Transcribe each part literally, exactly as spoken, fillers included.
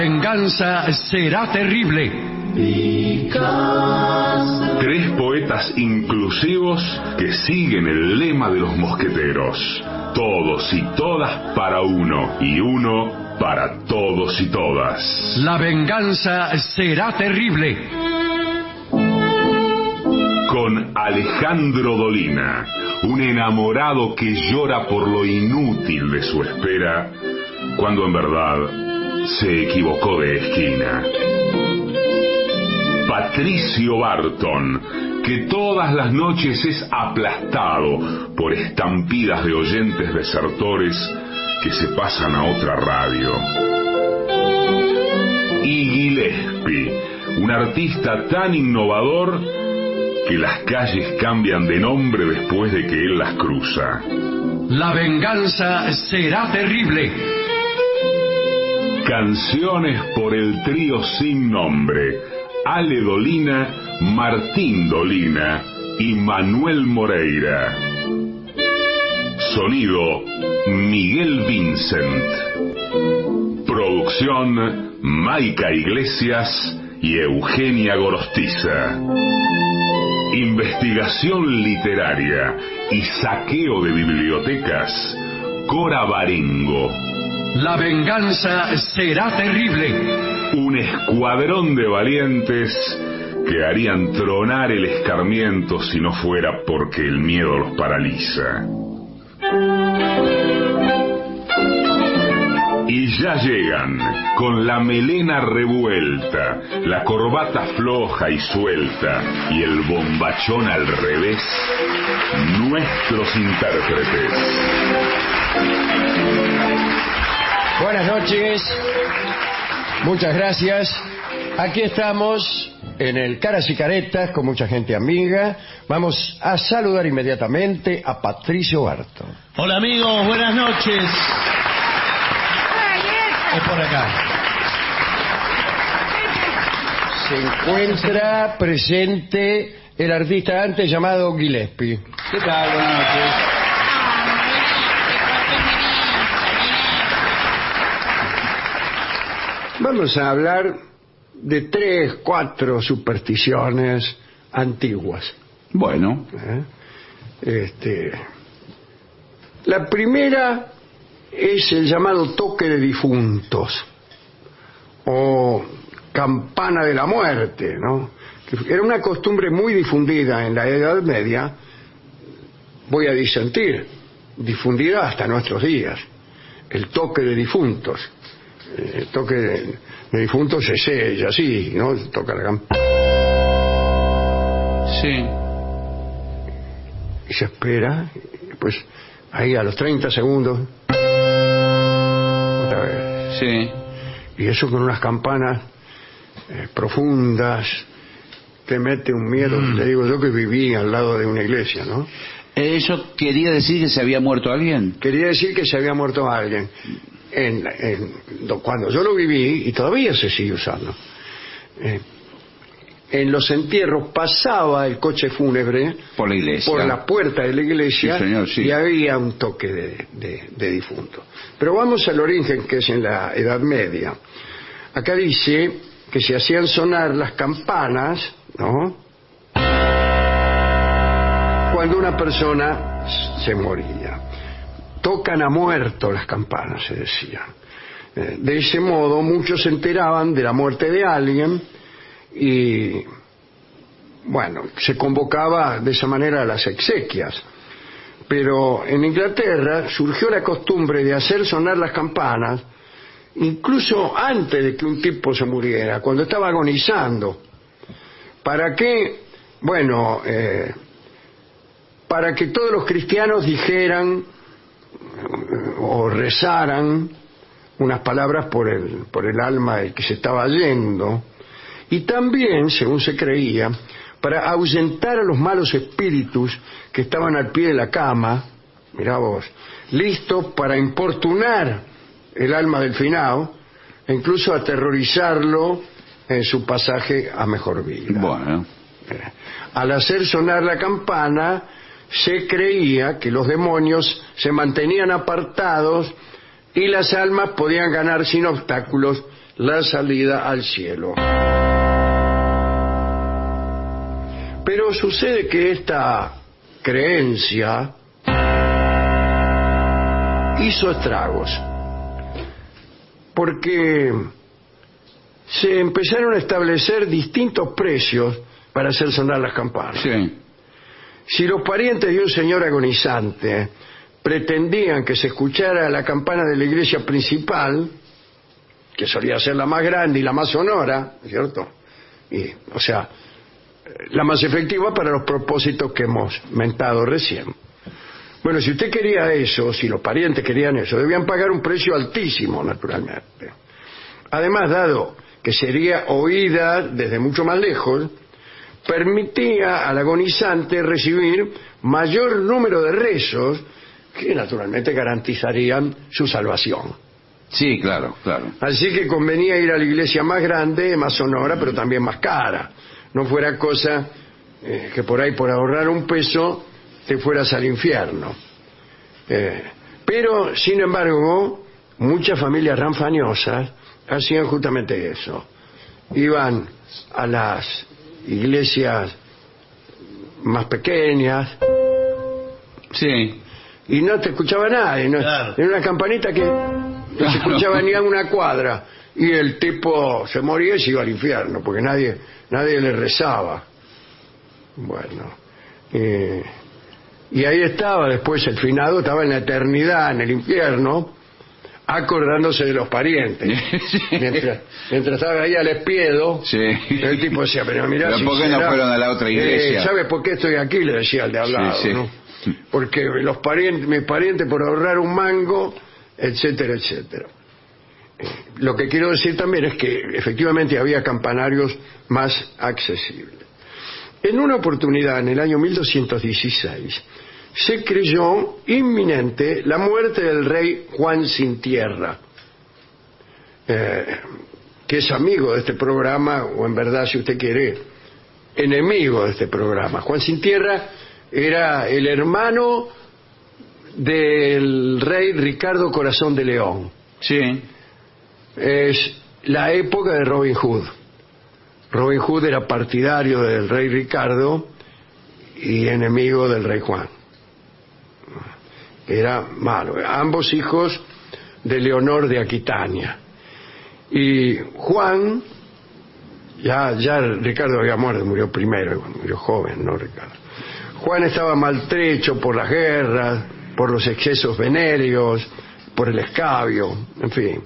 Venganza será terrible. Tres poetas inclusivos que siguen el lema de los mosqueteros. Todos y todas para uno, y uno para todos y todas. La venganza será terrible. Con Alejandro Dolina, un enamorado que llora por lo inútil de su espera, cuando en verdad se equivocó de esquina. Patricio Barton, que todas las noches es aplastado por estampidas de oyentes desertores que se pasan a otra radio. Y Gillespie, un artista tan innovador que las calles cambian de nombre después de que él las cruza. La venganza será terrible. Canciones por el trío sin nombre: Ale Dolina, Martín Dolina y Manuel Moreira. Sonido: Miguel Vincent. Producción: Maica Iglesias y Eugenia Gorostiza. Investigación literaria y saqueo de bibliotecas: Cora Barengo. La venganza será terrible. Un escuadrón de valientes que harían tronar el escarmiento si no fuera porque el miedo los paraliza. Y ya llegan, con la melena revuelta, la corbata floja y suelta y el bombachón al revés, nuestros intérpretes. Buenas noches, muchas gracias. Aquí estamos en el Caras y Caretas con mucha gente amiga. Vamos a saludar inmediatamente a Patricio Barton. Hola amigos, buenas noches. Es por acá. Se encuentra presente el artista antes llamado Gillespie. ¿Qué tal? Buenas noches. Vamos a hablar de tres, cuatro supersticiones antiguas. Bueno. ¿Eh? Este, la primera es el llamado toque de difuntos o campana de la muerte, ¿no? Que era una costumbre muy difundida en la Edad Media, voy a disentir, difundida hasta nuestros días. El toque de difuntos. El toque de, de difuntos es ella, así, ¿no? Toca la campana. Sí. Y se espera, pues ahí a los treinta segundos. Otra vez. Sí. Y eso con unas campanas eh, profundas, te mete un miedo. Mm. Te digo yo que viví al lado de una iglesia, ¿no? ¿Eso quería decir que se había muerto alguien? Quería decir que se había muerto alguien. En, en, cuando yo lo viví, y todavía se sigue usando, eh, en los entierros pasaba el coche fúnebre por la iglesia, por la puerta de la iglesia, sí, señor, sí. Y había un toque de, de, de difunto. Pero vamos al origen, que es en la Edad Media. Acá dice que se hacían sonar las campanas, ¿no?, cuando una persona se moría. Tocan a muerto las campanas, se decía. Eh, de ese modo muchos se enteraban de la muerte de alguien y, bueno, se convocaba de esa manera a las exequias. Pero en Inglaterra surgió la costumbre de hacer sonar las campanas incluso antes de que un tipo se muriera, cuando estaba agonizando. ¿Para qué? Bueno, eh, para que todos los cristianos dijeran o rezaran unas palabras por el, por el alma del que se estaba yendo, y también, según se creía, para ahuyentar a los malos espíritus que estaban al pie de la cama, mirá vos, listos para importunar el alma del finado e incluso aterrorizarlo en su pasaje a mejor vida. Bueno. Al hacer sonar la campana, se creía que los demonios se mantenían apartados y las almas podían ganar sin obstáculos la salida al cielo. Pero sucede que esta creencia hizo estragos, porque se empezaron a establecer distintos precios para hacer sonar las campanas. Sí. Si los parientes de un señor agonizante pretendían que se escuchara la campana de la iglesia principal, que solía ser la más grande y la más sonora, ¿cierto? Y, o sea, la más efectiva para los propósitos que hemos mentado recién. Bueno, si usted quería eso, si los parientes querían eso, debían pagar un precio altísimo, naturalmente. Además, dado que sería oída desde mucho más lejos, permitía al agonizante recibir mayor número de rezos que naturalmente garantizarían su salvación. Sí, claro, claro. Así que convenía ir a la iglesia más grande, más sonora, pero también más cara. No fuera cosa eh, que por ahí, por ahorrar un peso, te fueras al infierno. Eh, pero, sin embargo, muchas familias ranfañosas hacían justamente eso. Iban a las iglesias más pequeñas. Sí. Y no te escuchaba nadie. ¿No? Claro. Era una campanita que no se escuchaba ni a una cuadra. Y el tipo se moría y se iba al infierno, porque nadie, nadie le rezaba. Bueno. Eh, y ahí estaba después el finado, estaba en la eternidad, en el infierno, acordándose de los parientes. Mientras, mientras estaba ahí al espiedo, sí. El tipo decía, pero mirá, ¿Pero si por qué no será, fueron a la otra iglesia? Eh, ¿Sabes por qué estoy aquí? Le decía al de al lado, Sí, sí. ¿no? Porque los parientes, mis parientes por ahorrar un mango, etcétera, etcétera. Eh, lo que quiero decir también es que efectivamente había campanarios más accesibles. En una oportunidad, en el año mil doscientos dieciséis, se creyó inminente la muerte del rey Juan Sin Tierra, eh, que es amigo de este programa, o en verdad, si usted quiere, enemigo de este programa. Juan Sin Tierra era el hermano del rey Ricardo Corazón de León. Sí. Es la época de Robin Hood. Robin Hood era partidario del rey Ricardo y enemigo del rey Juan. Era malo. Ambos hijos de Leonor de Aquitania. Y Juan, ya, ya Ricardo había muerto, murió primero, murió joven, ¿no, Ricardo? Juan estaba maltrecho por las guerras, por los excesos venéreos, por el escabio, en fin.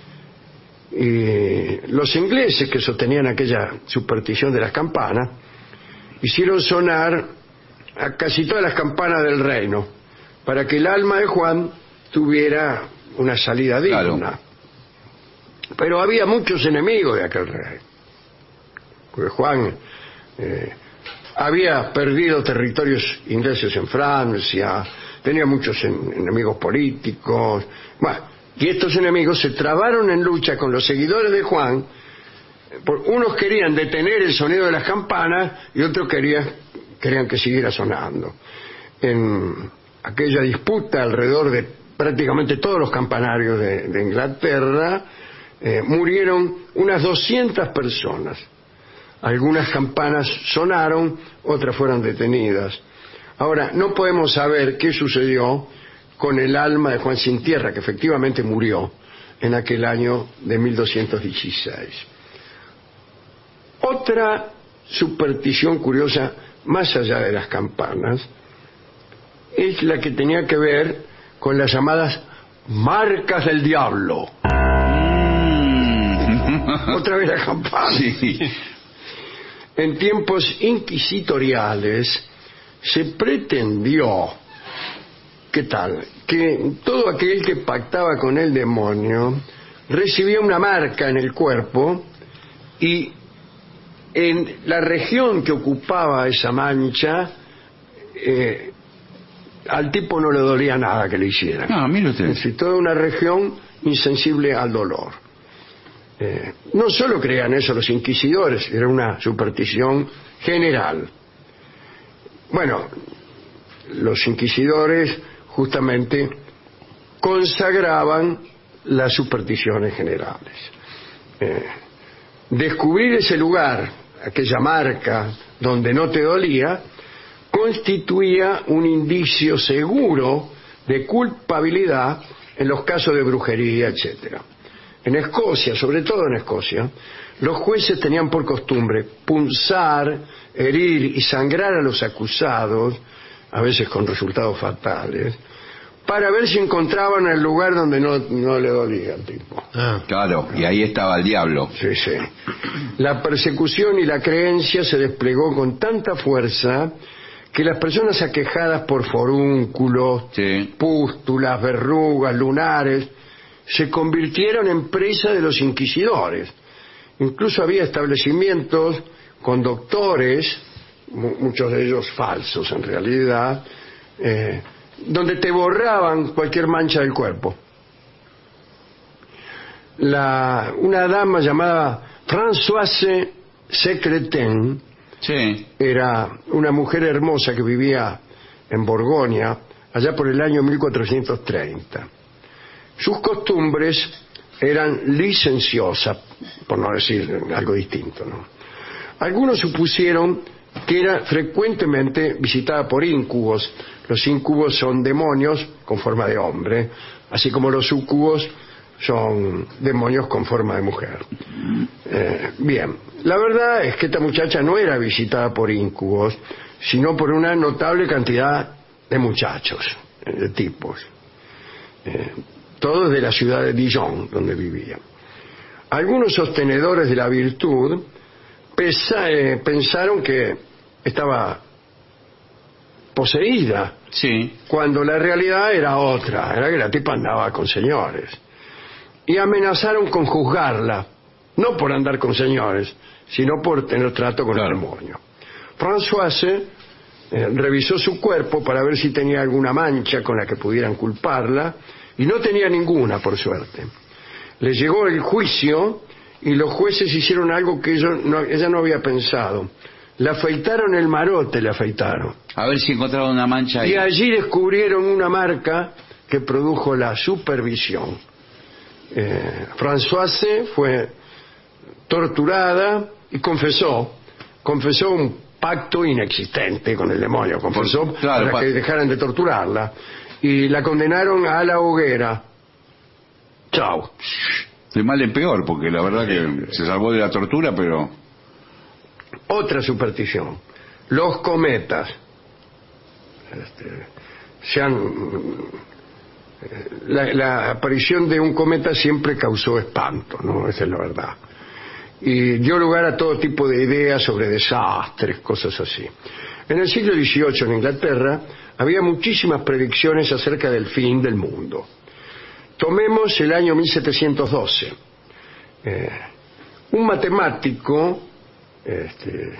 Y los ingleses, que sostenían aquella superstición de las campanas, hicieron sonar a casi todas las campanas del reino para que el alma de Juan tuviera una salida digna. Claro. Pero había muchos enemigos de aquel rey, porque Juan eh, había perdido territorios ingleses en Francia, tenía muchos en, enemigos políticos. Bueno, y estos enemigos se trabaron en lucha con los seguidores de Juan. Unos querían detener el sonido de las campanas y otros querían, querían que siguiera sonando. En aquella disputa alrededor de prácticamente todos los campanarios de, de Inglaterra, eh, murieron unas doscientas personas. Algunas campanas sonaron, otras fueron detenidas. Ahora, no podemos saber qué sucedió con el alma de Juan Sin Tierra, que efectivamente murió en aquel año de mil doscientos dieciséis. Otra superstición curiosa, más allá de las campanas, es la que tenía que ver con las llamadas marcas del diablo. Mm. Otra vez la campana. Sí. En tiempos inquisitoriales se pretendió, ¿qué tal?, que todo aquel que pactaba con el demonio recibía una marca en el cuerpo y en la región que ocupaba esa mancha, eh, al tipo no le dolía nada que le hicieran. No, mire usted. Es decir, toda una región insensible al dolor. Eh, no solo creían eso los inquisidores, era una superstición general. Bueno, los inquisidores justamente consagraban las supersticiones generales. Eh, descubrir ese lugar, aquella marca donde no te dolía, constituía un indicio seguro de culpabilidad en los casos de brujería, etcétera. En Escocia, sobre todo en Escocia, los jueces tenían por costumbre punzar, herir y sangrar a los acusados, a veces con resultados fatales, para ver si encontraban el lugar donde no, no le dolía al tipo. Ah, claro, y ahí estaba el diablo. Sí, sí. La persecución y la creencia se desplegó con tanta fuerza que las personas aquejadas por forúnculos, sí. pústulas, verrugas, lunares, se convirtieron en presa de los inquisidores. Incluso había establecimientos con doctores, muchos de ellos falsos en realidad, eh, donde te borraban cualquier mancha del cuerpo. La, una dama llamada Françoise Secretin, sí. era una mujer hermosa que vivía en Borgoña, allá por el año mil cuatrocientos treinta. Sus costumbres eran licenciosas, por no decir algo distinto, ¿no? Algunos supusieron que era frecuentemente visitada por íncubos. Los íncubos son demonios con forma de hombre, así como los súcubos son demonios con forma de mujer. Eh, bien, la verdad es que esta muchacha no era visitada por íncubos, sino por una notable cantidad de muchachos, de tipos, eh, todos de la ciudad de Dijon, donde vivía. Algunos sostenedores de la virtud pesa, eh, pensaron que estaba poseída, sí. cuando la realidad era otra, era que la tipa andaba con señores. Y amenazaron con juzgarla, no por andar con señores, sino por tener trato con claro. el demonio. Françoise eh, revisó su cuerpo para ver si tenía alguna mancha con la que pudieran culparla, y no tenía ninguna, por suerte. Le llegó el juicio y los jueces hicieron algo que ella no, ella no había pensado. Le afeitaron el marote, le afeitaron. A ver si encontraron una mancha ahí. Y allí descubrieron una marca que produjo la supervisión. Eh, Françoise fue torturada y confesó, confesó un pacto inexistente con el demonio, confesó Por, claro, para pa... que dejaran de torturarla, y la condenaron a la hoguera. Chao. De mal en peor, porque la verdad que se salvó de la tortura, pero... Otra superstición, los cometas. Este, se han... La, la aparición de un cometa siempre causó espanto, ¿no? Esa es la verdad. Y dio lugar a todo tipo de ideas sobre desastres, cosas así. En el siglo dieciocho, en Inglaterra, había muchísimas predicciones acerca del fin del mundo. Tomemos el año mil setecientos doce. Eh, un matemático este,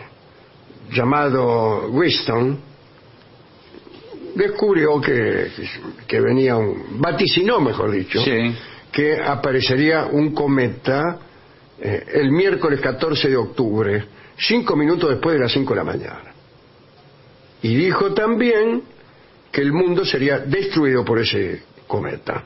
llamado Wheatstone descubrió que, que venía un... vaticinó, mejor dicho, sí. que aparecería un cometa eh, el miércoles catorce de octubre, cinco minutos después de las cinco de la mañana. Y dijo también que el mundo sería destruido por ese cometa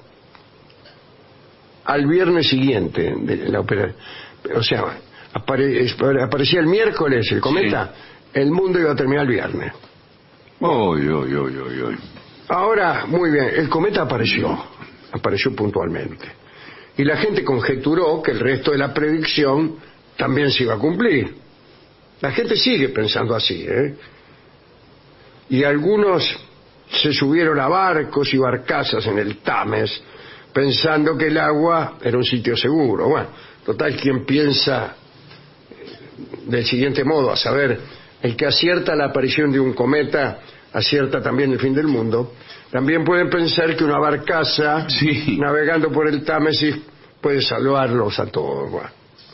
al viernes siguiente de la operación. O sea, apare, aparecía el miércoles el cometa, sí. El mundo iba a terminar el viernes. Oy, oy, oy, oy, oy. Ahora, muy bien, el cometa apareció, apareció puntualmente. Y la gente conjeturó que el resto de la predicción también se iba a cumplir. La gente sigue pensando así, ¿eh? Y algunos se subieron a barcos y barcazas en el Támesis, pensando que el agua era un sitio seguro. Bueno, total, quien piensa del siguiente modo, a saber, el que acierta la aparición de un cometa acierta también el fin del mundo, también pueden pensar que una barcaza sí. navegando por el Támesis puede salvarlos a todos. Bueno,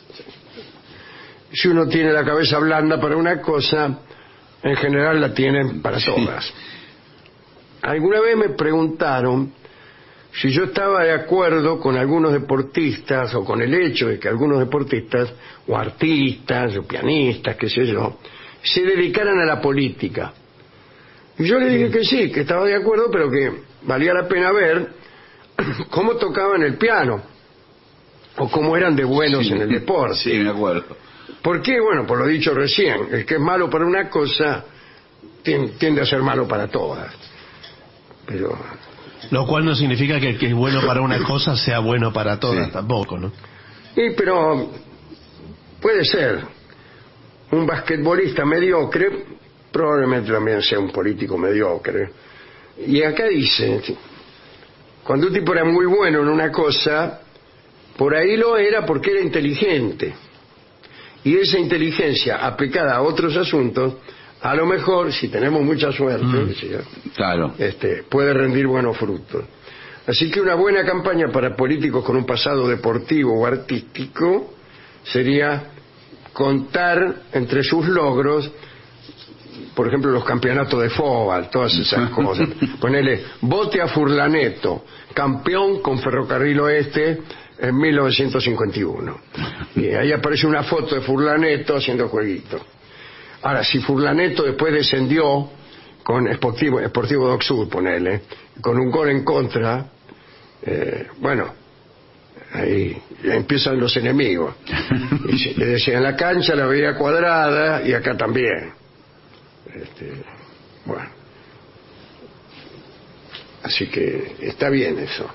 si uno tiene la cabeza blanda para una cosa, en general la tienen para todas. Sí. Alguna vez me preguntaron si yo estaba de acuerdo con algunos deportistas, o con el hecho de que algunos deportistas, o artistas, o pianistas, qué sé yo, se dedicaran a la política. Y yo le dije que sí, que estaba de acuerdo, pero que valía la pena ver cómo tocaban el piano. o cómo eran de buenos Sí. en el deporte. Sí, me acuerdo. ¿Por qué? Bueno, por lo dicho recién, el que es malo para una cosa tien- tiende a ser malo para todas. Pero Lo cual no significa que el que es bueno para una cosa sea bueno para todas Sí. tampoco, ¿no? Y pero puede ser un basquetbolista mediocre, probablemente también sea un político mediocre. Y acá dice, cuando un tipo era muy bueno en una cosa, por ahí lo era porque era inteligente. Y esa inteligencia aplicada a otros asuntos, a lo mejor, si tenemos mucha suerte, Mm. decía, Claro. este, puede rendir buenos frutos. Así que una buena campaña para políticos con un pasado deportivo o artístico sería contar entre sus logros, por ejemplo, los campeonatos de fútbol, todas esas cosas. Ponerle bote a Furlaneto, campeón con Ferrocarril Oeste en mil novecientos cincuenta y uno. Y ahí aparece una foto de Furlaneto haciendo jueguito. Ahora, si Furlaneto después descendió con Sportivo, Sportivo Dock Sud, ponele, con un gol en contra, eh, bueno, ahí empiezan los enemigos. Y si- le decían, la cancha la veía cuadrada y acá también. Este, bueno. Así que está bien eso.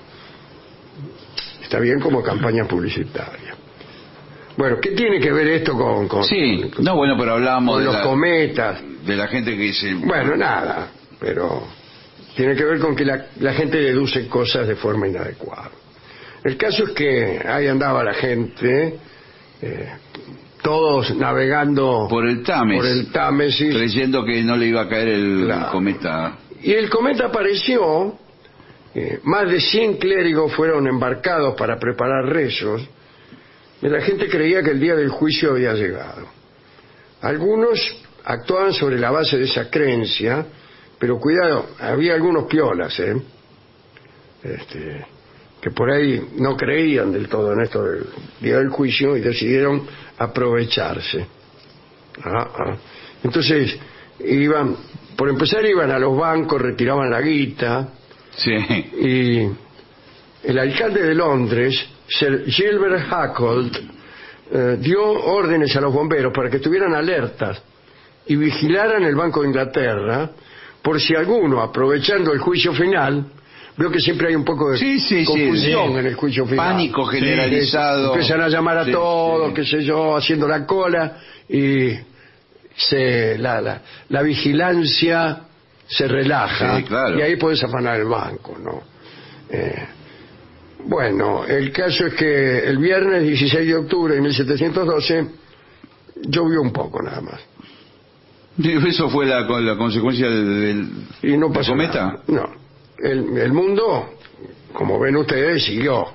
Está bien como campaña publicitaria. Bueno, ¿qué tiene que ver esto con, con, Sí, con- no, bueno, pero hablábamos con de los la, cometas? de la gente que dice... Bueno, nada, pero tiene que ver con que la, la gente deduce cosas de forma inadecuada. El caso es que ahí andaba la gente, eh, todos navegando Por el Támesis. por el Támesis, creyendo que no le iba a caer el Claro. cometa. y el cometa apareció. Eh, más de cien clérigos fueron embarcados para preparar rezos, y la gente creía que el día del juicio había llegado. Algunos actuaban sobre la base de esa creencia, pero cuidado, había algunos piolas, ¿eh? Este, que por ahí no creían del todo en esto del día del juicio y decidieron aprovecharse. Ah, ah. Entonces, iban, por empezar, iban a los bancos, retiraban la guita, Sí. y el alcalde de Londres, Sir Gilbert Hackholt, eh, dio órdenes a los bomberos para que estuvieran alertas y vigilaran el Banco de Inglaterra por si alguno, aprovechando el juicio final, veo que siempre hay un poco de Sí, sí, sí, confusión sí. en el juicio final. Pánico generalizado. Empiezan a llamar a Sí, todos, sí. qué sé yo, haciendo la cola, y se, la, la, la vigilancia se relaja, Sí, claro. y ahí puedes afanar el banco, ¿no? Eh, bueno, el caso es que el viernes dieciséis de octubre de mil setecientos doce llovió un poco nada más. ¿Eso fue la, la consecuencia del, del, Y no del pasó cometa? nada. No. El, el mundo, como ven ustedes, siguió.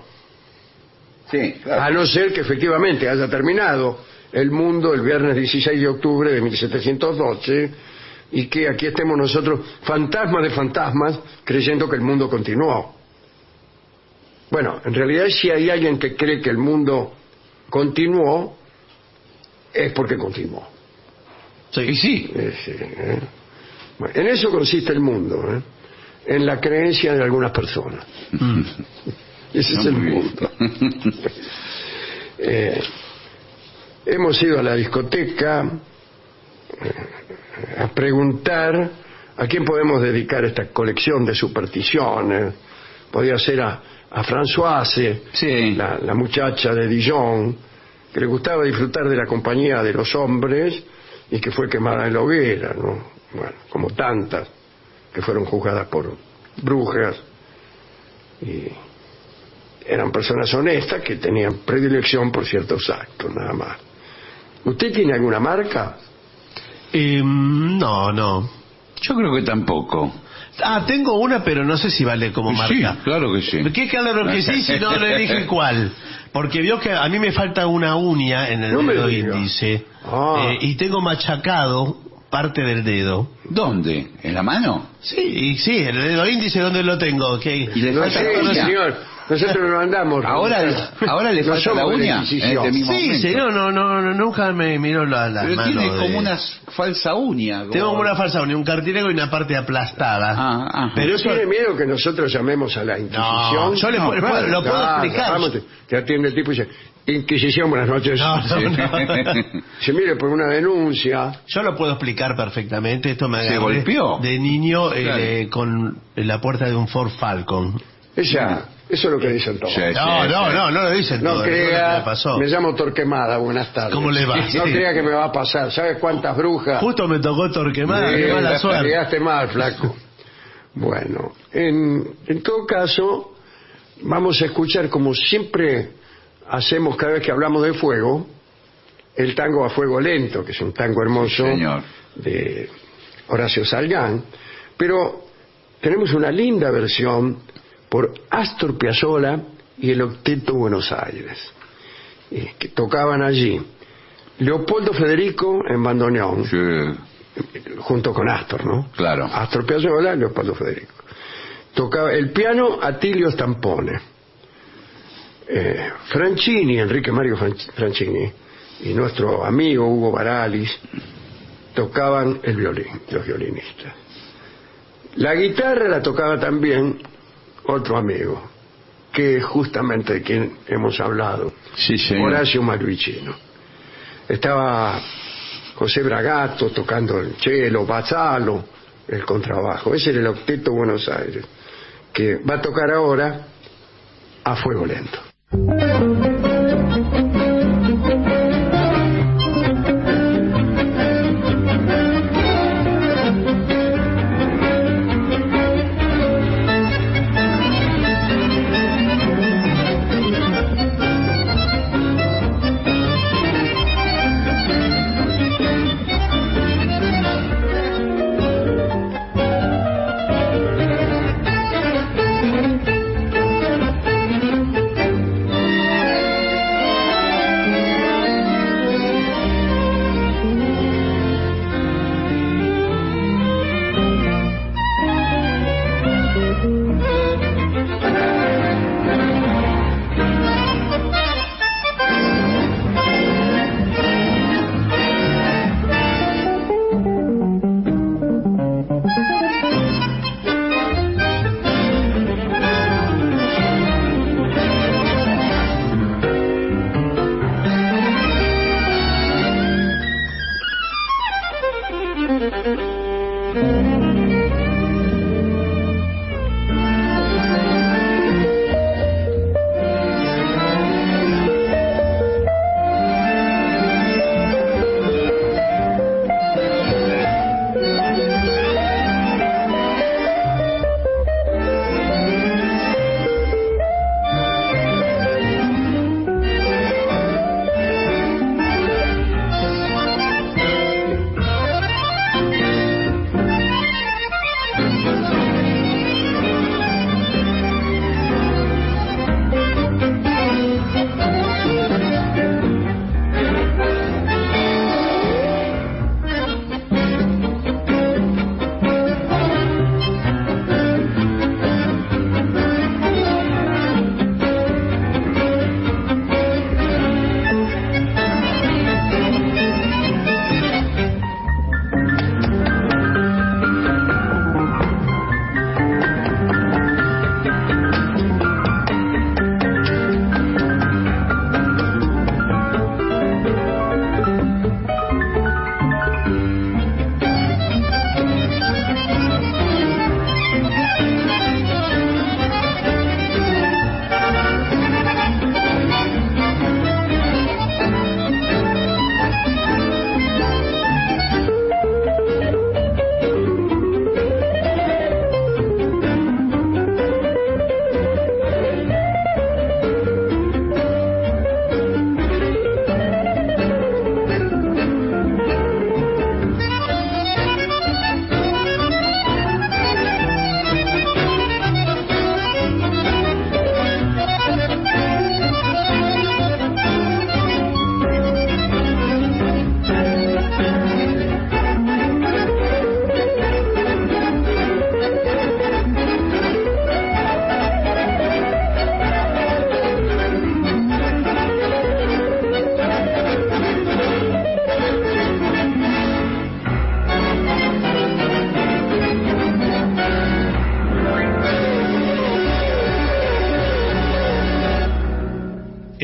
Sí, claro. A no ser que efectivamente haya terminado el mundo el viernes dieciséis de octubre de mil setecientos doce y que aquí estemos nosotros, fantasmas de fantasmas, creyendo que el mundo continuó. Bueno, en realidad si hay alguien que cree que el mundo continuó, es porque continuó. Y sí. Eh, sí, ¿eh? Bueno, en eso consiste el mundo, ¿eh? En la creencia de algunas personas. Mm. Ese es el Muy bien. mundo. Eh, hemos ido a la discoteca eh, a preguntar a quién podemos dedicar esta colección de supersticiones. Podría ser a, a Françoise, Sí. la, la muchacha de Dijon, que le gustaba disfrutar de la compañía de los hombres y que fue quemada en la hoguera, ¿no? Bueno, como tantas que fueron juzgadas por brujas y eran personas honestas que tenían predilección por ciertos actos, nada más. ¿Usted tiene alguna marca? Eh, no, no. Yo creo que tampoco. Ah, tengo una, pero no sé si vale como marca. Sí, claro que sí. ¿Qué claro que sí si no lo elige cuál? Porque vio que a mí me falta una uña en el No me dedo diga. índice Ah. eh, y tengo machacado parte del dedo. ¿Dónde? ¿En la mano? Sí, y sí, el dedo índice, ¿dónde lo tengo? ¿Qué? Y le No falta sé, la uña. señor. Nosotros no andamos. Ahora, ahora le No falta la somos de uña. En Inquisición. este mismo Sí, momento. sí, no, no, no, no, nunca me miró la, la Pero mano tiene de- como una falsa uña. Tengo como una falsa uña, un cartílago y una parte aplastada. Ah, ajá. Pero ¿No eso... tiene miedo que nosotros llamemos a la Inquisición? No, yo le No, puedo- claro, lo puedo Claro, explicar. vamos, te, te atiende el tipo y dice, Inquisición, buenas noches. No, no, Sí. no. Se mire por una denuncia. Yo lo puedo explicar perfectamente. Esto me ¿Se agarré golpeó? de niño eh, Claro. eh, con la puerta de un Ford Falcon. Esa, eso es lo que dicen todos. Sí, No, sí, no, sí. no, no lo dicen No todo, eso es lo que crea, me pasó. me llamo Torquemada, buenas tardes. ¿Cómo le va? No Sí. crea que me va a pasar. ¿Sabes cuántas brujas? Justo me tocó Torquemada, Sí, qué mala suerte. Llegaste mal, flaco. Bueno, en, en todo caso, vamos a escuchar, como siempre hacemos cada vez que hablamos de fuego, el tango a fuego lento, que es un tango hermoso Señor. de Horacio Salgán, pero tenemos una linda versión por Astor Piazzolla y el Octeto Buenos Aires, eh, que tocaban allí Leopoldo Federico en bandoneón, Sí, junto con Astor, ¿no? claro. Astor Piazzolla y Leopoldo Federico. Tocaba el piano Atilio Stampone. Eh, Franchini, Enrique Mario Fran- Franchini, y nuestro amigo Hugo Baralis tocaban el violín, los violinistas. La guitarra la tocaba también otro amigo, que es justamente de quien hemos hablado, Sí, señor. Horacio Malvicino. Estaba José Bragato tocando el cello, Bazzalo, el contrabajo. Ese era el Octeto Buenos Aires, que va a tocar ahora a fuego lento.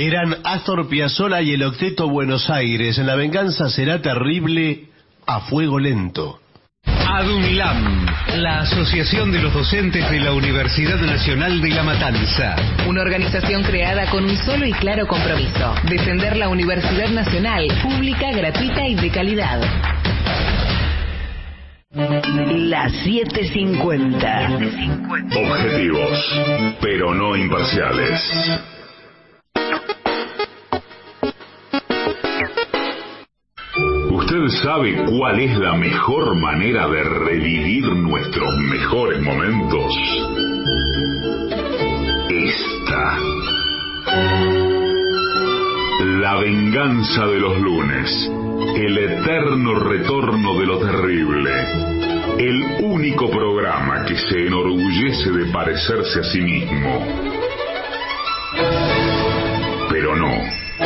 Eran Astor Piazzolla y el Octeto Buenos Aires. En La venganza será terrible, a fuego lento. ADUNLAM, la Asociación de los Docentes de la Universidad Nacional de La Matanza. Una organización creada con un solo y claro compromiso: defender la Universidad Nacional, pública, gratuita y de calidad. Las siete cincuenta. Objetivos, pero no imparciales. ¿Usted sabe cuál es la mejor manera de revivir nuestros mejores momentos? Esta. La venganza de los lunes. El eterno retorno de lo terrible. El único programa que se enorgullece de parecerse a sí mismo. Pero no.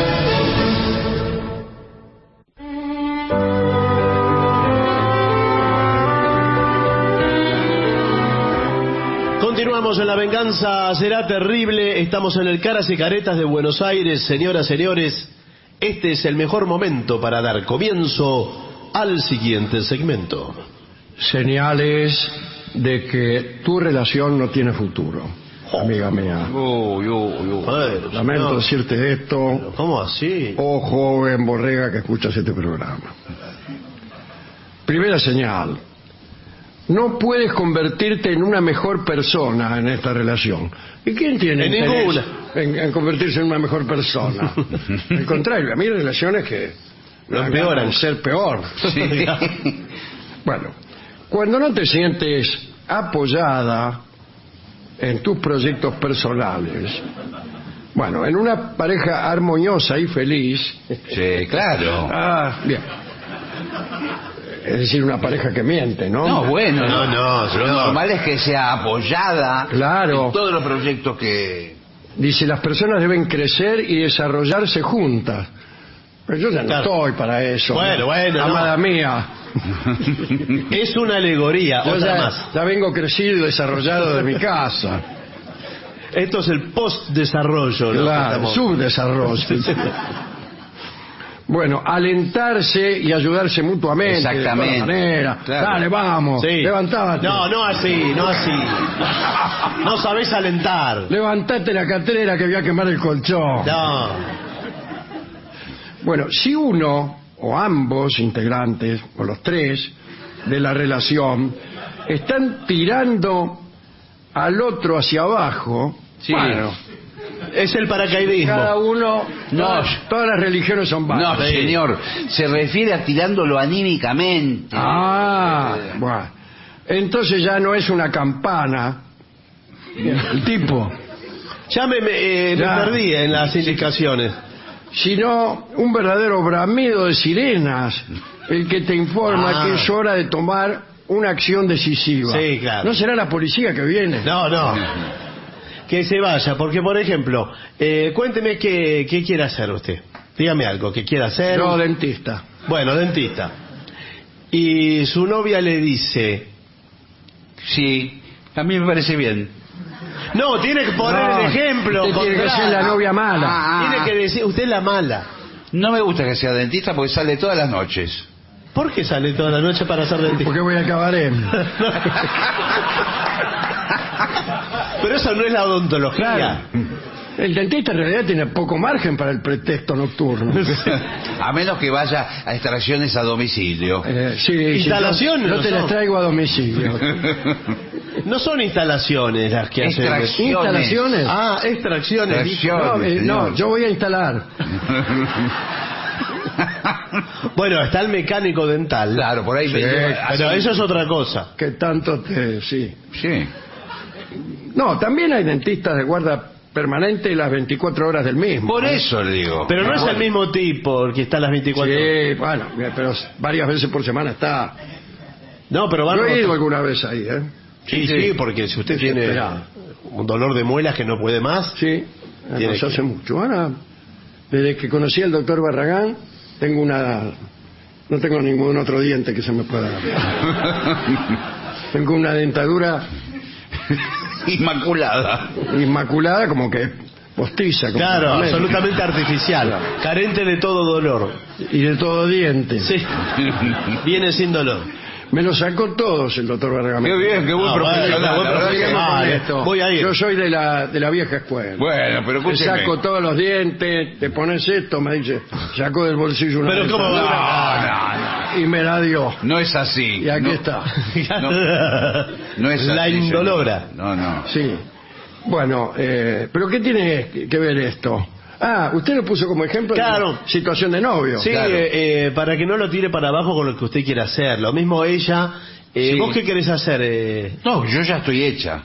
Continuamos en La venganza será terrible. Estamos en el Caras y Caretas de Buenos Aires. Señoras, señores, este es el mejor momento para dar comienzo al siguiente segmento. Señales de que tu relación no tiene futuro, amiga mía. Uy, uy, uy. Bueno, Lamento señor. decirte esto. ¿Cómo así? Oh, joven borrega que escuchas este programa. Primera señal: no puedes convertirte en una mejor persona en esta relación. ¿Y quién tiene En interés ninguna. en, en convertirse en una mejor persona? Al contrario, a mí hay relaciones que Lo empeoran. hagan ser peor. Sí. Bueno, cuando no te sientes apoyada en tus proyectos personales, bueno, en una pareja armoniosa y feliz. Sí, claro. Ah, bien. Es decir, una pareja que miente, ¿no? No, bueno, No, no, Lo señor. normal es que sea apoyada Claro. en todos los proyectos que... Dice, las personas deben crecer y desarrollarse juntas. Pero yo ya no Claro. estoy para eso. Bueno, bueno, Amada no. mía. Es una alegoría, Yo otra ya, más. ya vengo crecido y desarrollado de mi casa. Esto es el post-desarrollo, ¿no? Claro, Estamos- subdesarrollo. Bueno, alentarse y ayudarse mutuamente. Exactamente. De todas maneras. Claro. Dale, vamos. Sí. Levantate. No, no así, no así. No sabés alentar. Levantate la catrera que voy a quemar el colchón. No. Bueno, si uno o ambos integrantes, o los tres, de la relación, están tirando al otro hacia abajo, Sí. bueno, Es el paracaidismo. cada uno, No. todas, todas las religiones son No, válidas. señor, se refiere a tirándolo anímicamente. Ah, bueno. Entonces ya no es una campana, el tipo, Ya me, me, eh, me Ya. perdí en las indicaciones. sino un verdadero bramido de sirenas, el que te informa Ah. que es hora de tomar una acción decisiva. Sí, claro. ¿No será la policía que viene? No, no. Que se vaya, porque por ejemplo, eh, cuénteme qué, qué quiere hacer usted. Dígame algo, ¿qué quiere hacer? No, dentista. Bueno, dentista. Y su novia le dice... Sí, a mí me parece bien. No, tiene que poner No, el ejemplo. usted tiene que contrario. ser la novia mala. Ah, Tiene que decir, usted es la mala. No me gusta que sea dentista porque sale todas las noches. ¿Por qué sale toda la noche para ser dentista? Porque voy al cabaret. Pero eso no es la odontología. Claro. El dentista en realidad tiene poco margen para el pretexto nocturno. A menos que vaya a extracciones a domicilio. Eh, sí, sí, Instalación yo, yo no te son. las traigo a domicilio. No son instalaciones las que hacen. Extracciones. ¿Instalaciones? Ah, extracciones. Extracción. No, eh, no, señor. yo voy a instalar. Bueno, está el mecánico dental. Claro, por ahí. Sí, Pero así- eso es otra cosa. Que tanto te... Sí. Sí. No, también hay dentistas de guarda permanente las veinticuatro horas del mismo. Por ¿eh? eso le digo. Pero no es el mismo tipo el que está a las veinticuatro horas. Sí, bueno, pero varias veces por semana está. No, pero van Yo he ido rotando. alguna vez ahí, ¿eh? Sí, sí, porque si usted tiene Desesperado. un dolor de muelas que no puede más. Sí, Tiene nos que- hace mucho. Ahora, desde que conocí al doctor Barragán, tengo una... No tengo ningún otro diente que se me pueda... Tengo una dentadura Inmaculada. inmaculada, como que postiza. Claro, absolutamente artificial, claro. Carente de todo dolor. Y de todo diente. Sí, viene sin dolor. Me lo sacó todos el doctor Bergamot. Qué bien, qué buen ah, profesional. Bueno, la que ah, esto. Voy a ir. Yo soy de la, de la vieja escuela. Bueno, pero te saco todos los dientes, te pones esto, me dice, saco del bolsillo una Pero cómo va. No, no, no. Y me la dio. No es así. Y aquí no, está. No, no es así. La indolora. No, no. Sí. Bueno, eh, pero ¿qué tiene que ver esto? Ah, usted lo puso como ejemplo. Claro. De situación de novio. Sí, claro. eh, eh, para que no lo tire para abajo con lo que usted quiera hacer. Lo mismo ella. Eh, Sí. ¿Vos qué querés hacer? Eh? No, yo ya estoy hecha.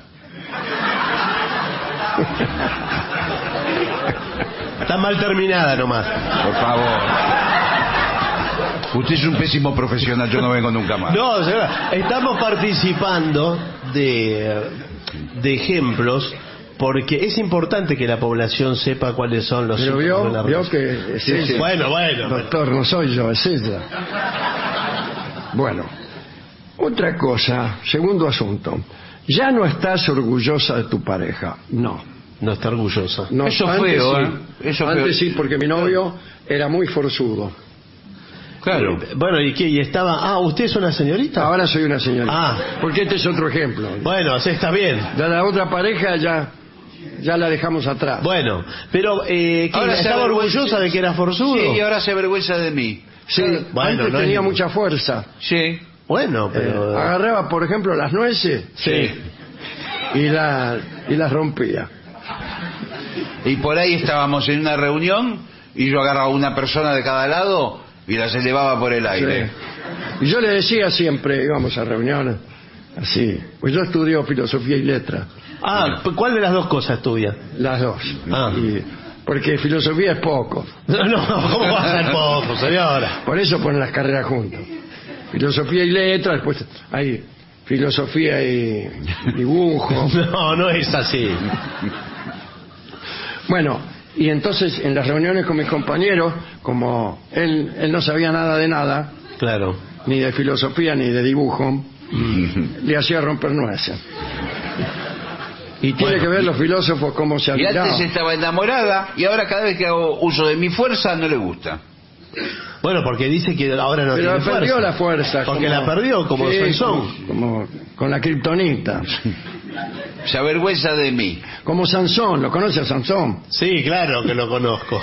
Está mal terminada nomás. Por favor. Usted es un pésimo profesional, yo no vengo nunca más. No, señora, estamos participando de, de ejemplos porque es importante que la población sepa cuáles son los Pero síntomas de vio, la vio relación. que es Sí, ella. sí. Bueno, bueno. Doctor, no soy yo, es ella. Bueno, otra cosa, segundo asunto. Ya no estás orgullosa de tu pareja. No. No está orgullosa. No, Eso antes feo, sí. ¿eh? Eso antes feo. sí, porque mi novio era muy forzudo. Claro. Eh, Bueno, ¿y qué? ¿Y estaba? Ah, ¿usted es una señorita? Ahora soy una señorita. Ah. Porque este es otro ejemplo. Bueno, sí, está bien. De la otra pareja ya, ya la dejamos atrás. Bueno, pero eh, ¿qué? Ahora se ¿Estaba avergüenza- orgullosa de que era forzudo? Sí, y ahora se avergüenza de mí. Sí, Bueno, antes no es tenía ningún- mucha fuerza. Sí. Bueno, Eh, pero... agarraba, por ejemplo, las nueces sí. y, la, y las rompía. Y por ahí estábamos en una reunión y yo agarraba una persona de cada lado y las elevaba por el aire. Sí. Y yo le decía siempre, íbamos a reuniones, así, pues yo estudio filosofía y letra, Ah, ¿cuál de las dos cosas estudia? las dos. Ah. Y- porque filosofía es poco, No, no, ¿cómo va a ser poco, señora? por eso ponen las carreras juntas. Filosofía y letra, después hay filosofía y dibujo. No, no es así. Bueno, y entonces en las reuniones con mis compañeros, como él, él no sabía nada de nada, Claro. ni de filosofía ni de dibujo, le hacía romper nueces. Y tiene Bueno, que ver los filósofos cómo se Y antes admiraban. estaba enamorada y ahora cada vez que hago uso de mi fuerza no le gusta. Bueno, porque dice que ahora no Pero tiene fuerza. perdió la fuerza. Porque la perdió, como sí, Sansón. Como, como con la kriptonita. Se avergüenza de mí. Como Sansón, ¿lo conoce a Sansón? Sí, claro que lo conozco.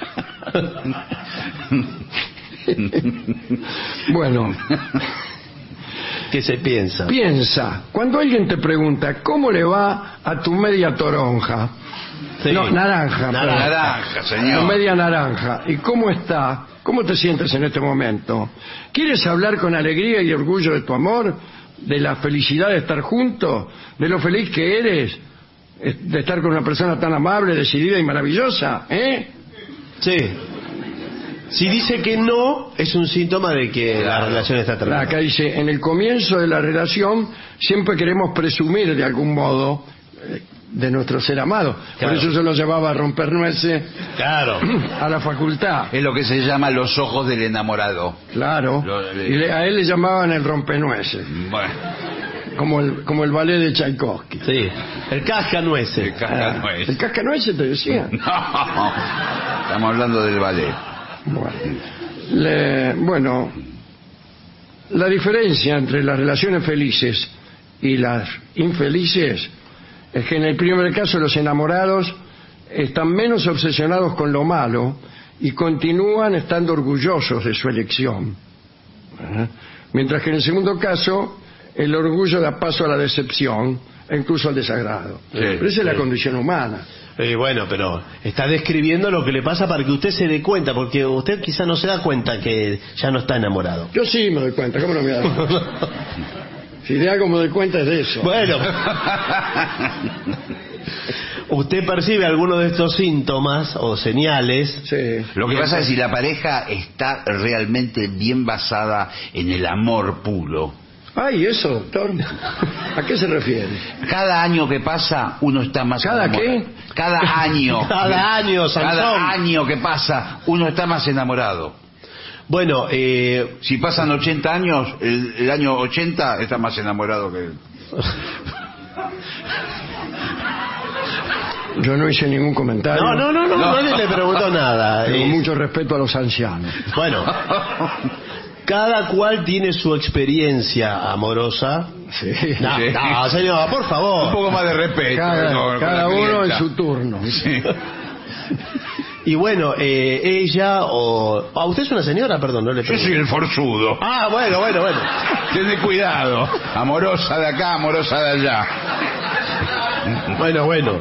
Bueno, ¿Qué se piensa? piensa, cuando alguien te pregunta, ¿cómo le va a tu media toronja? Sí. No, naranja. Naranja. perdón. Naranja, Tu señor. media naranja. ¿Y cómo está? ¿Cómo te sientes en este momento? ¿Quieres hablar con alegría y orgullo de tu amor? ¿De la felicidad de estar juntos? ¿De lo feliz que eres? eh, ¿De estar con una persona tan amable, decidida y maravillosa? ¿Eh? Sí. Si dice que no, es un síntoma de que la relación está terminada. Acá dice, en el comienzo de la relación siempre queremos presumir de algún modo eh, de nuestro ser amado. Claro. Por eso yo lo llevaba a romper nueces Claro. a la facultad. Es lo que se llama los ojos del enamorado. Claro. Lo- le- Y le- a él le llamaban el rompenueces, Bueno, como el, como el ballet de Tchaikovsky. Sí. El cascanueces. el cascanueces. ¿El cascanueces te decía? No, estamos hablando del ballet. Bueno, le- bueno, la diferencia entre las relaciones felices y las infelices es que en el primer caso los enamorados están menos obsesionados con lo malo y continúan estando orgullosos de su elección. ¿Eh? Mientras que en el segundo caso el orgullo da paso a la decepción e incluso al desagrado. Sí, Pero esa es la sí. condición humana. Eh, bueno, pero está describiendo lo que le pasa para que usted se dé cuenta, porque usted quizá no se da cuenta que ya no está enamorado. Yo sí me doy cuenta, ¿cómo no me doy cuenta? Si de algo me doy cuenta es de eso. Bueno, usted percibe alguno de estos síntomas o señales. Sí. Lo que pasa es si la pareja está realmente bien basada en el amor puro. Ay, eso, doctor. ¿A qué se refiere? Cada año que pasa uno está más ¿Cada enamorado. qué? Cada año. Cada año, Sansón. Cada año que pasa uno está más enamorado. Bueno, eh, Si pasan ochenta años, el, el año ochenta está más enamorado que... Yo no hice ningún comentario. No, no, no, no, no. Nadie le preguntó nada. Tengo Eh, mucho respeto a los ancianos. Bueno, cada cual tiene su experiencia amorosa. Sí. No, Sí. no, señor, por Un favor. poco más de respeto. Cada, con- con cada la uno en clienta. su turno. Sí. Y bueno, eh, ella o... Ah, usted es una señora, perdón, no le Yo pregunto. soy el forzudo. Ah, bueno, bueno, bueno. Ten cuidado. Amorosa de acá, amorosa de allá. Bueno, bueno.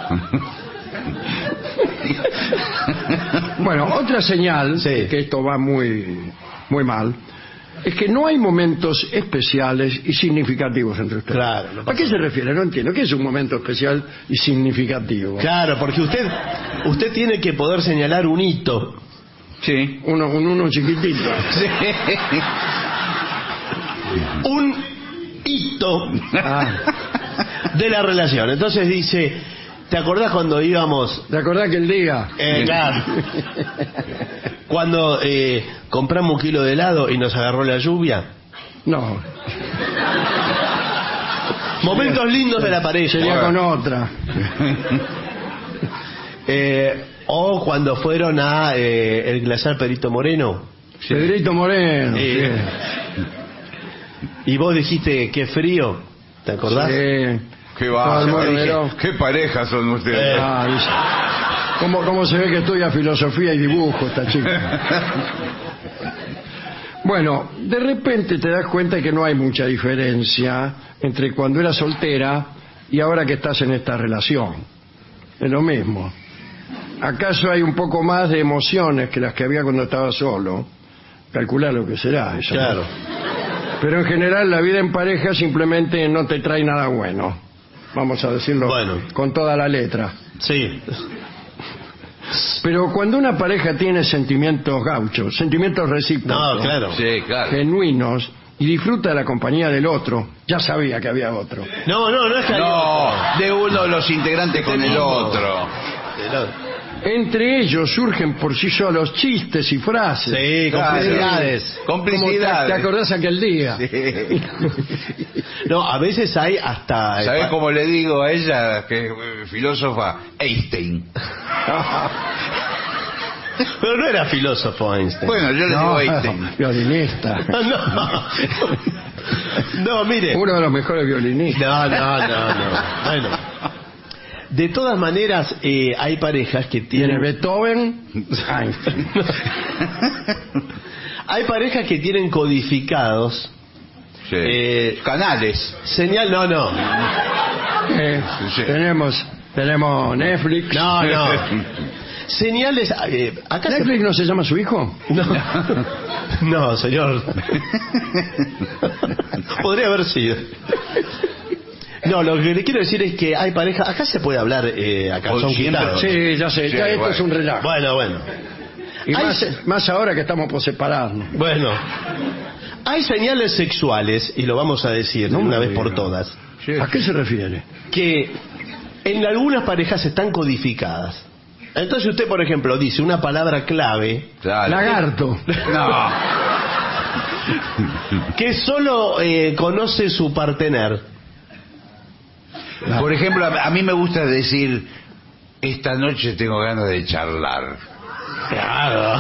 Bueno, otra señal, Sí. que esto va muy, muy mal, es que no hay momentos especiales y significativos entre ustedes. Claro, no ¿A pasa qué se refiere? No entiendo. ¿Qué es un momento especial y significativo? Claro, porque usted usted tiene que poder señalar un hito. Sí. Uno, un uno chiquitito. Sí. Un hito Ah, de la relación. Entonces dice, ¿te acordás cuando íbamos... ¿te acordás que el día? Eh, claro. Cuando eh, compramos un kilo de helado y nos agarró la lluvia. No, Momentos lindos de la pareja. sería con otra. Eh, o cuando fueron a eh, el glaciar Perito Moreno. Pedrito Moreno. Eh, y vos dijiste qué frío. ¿Te sí. acordás? Sí. Qué va. Todo el mundo miró. Qué parejas son ustedes. Eh. Ah, dice, ¿Cómo, ¿Cómo se ve que estudia filosofía y dibujo esta chica? Bueno, de repente te das cuenta que no hay mucha diferencia entre cuando eras soltera y ahora que estás en esta relación. Es lo mismo. ¿Acaso hay un poco más de emociones que las que había cuando estaba solo? Calcular lo que será eso. Claro. Pero en general la vida en pareja simplemente no te trae nada bueno. Vamos a decirlo Bueno. con toda la letra. Sí. Pero cuando una pareja tiene sentimientos gauchos, sentimientos recíprocos, No, claro. Sí, claro. genuinos, y disfruta de la compañía del otro, ya sabía que había otro. No, no, no es que hay No, otro. de uno de los integrantes con el mismo. otro. Entre ellos surgen por sí solos chistes y frases. Sí, Claro. complicidades. Como te, Complicidades. ¿te acordás aquel día? Sí. No, a veces hay hasta... ¿Sabés cómo le digo a ella, que es eh, filósofa? Einstein. Pero no era filósofo Einstein. Bueno, yo le digo No, Einstein. violinista. No. No, mire. Uno de los mejores violinistas. No, no, no, no. Bueno. De todas maneras, eh, hay parejas que Tiene tienen... Beethoven, Einstein. Hay parejas que tienen codificados... Sí. Eh, Canales. Señal, no, no. Eh, Sí. tenemos, tenemos Netflix. No, no. Señales... eh, acá se- ¿Netflix no se llama su hijo? No, no, señor. Podría haber sido. No, lo que le quiero decir es que hay parejas... Acá se puede hablar eh, a calzón siempre- quitado. Sí, ya sé, Sí, ya esto bueno. es un relajo. Bueno, bueno. Y Hay más, se- más ahora que estamos por separarnos. Bueno. Hay señales sexuales, y lo vamos a decir No de una me vez por diga. todas, ¿A qué se refiere? que en algunas parejas están codificadas. Entonces usted, por ejemplo, dice una palabra clave Claro. Lagarto. No. que solo eh, conoce su partener. Por ejemplo, a a mí me gusta decir, esta noche tengo ganas de charlar. Claro.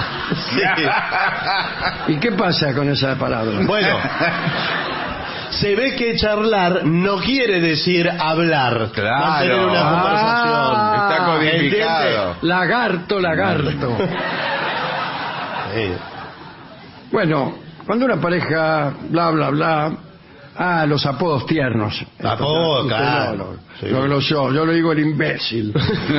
¿Y qué pasa con esa palabra? Bueno, se ve que charlar no quiere decir hablar. Claro. Mantener una Ah, Está codificado. Lagarto, lagarto. conversación. Bueno, cuando una pareja bla bla bla, ah, los apodos tiernos. Apodos, Usted claro. no, lo, Sí. lo glosó, yo lo digo el imbécil.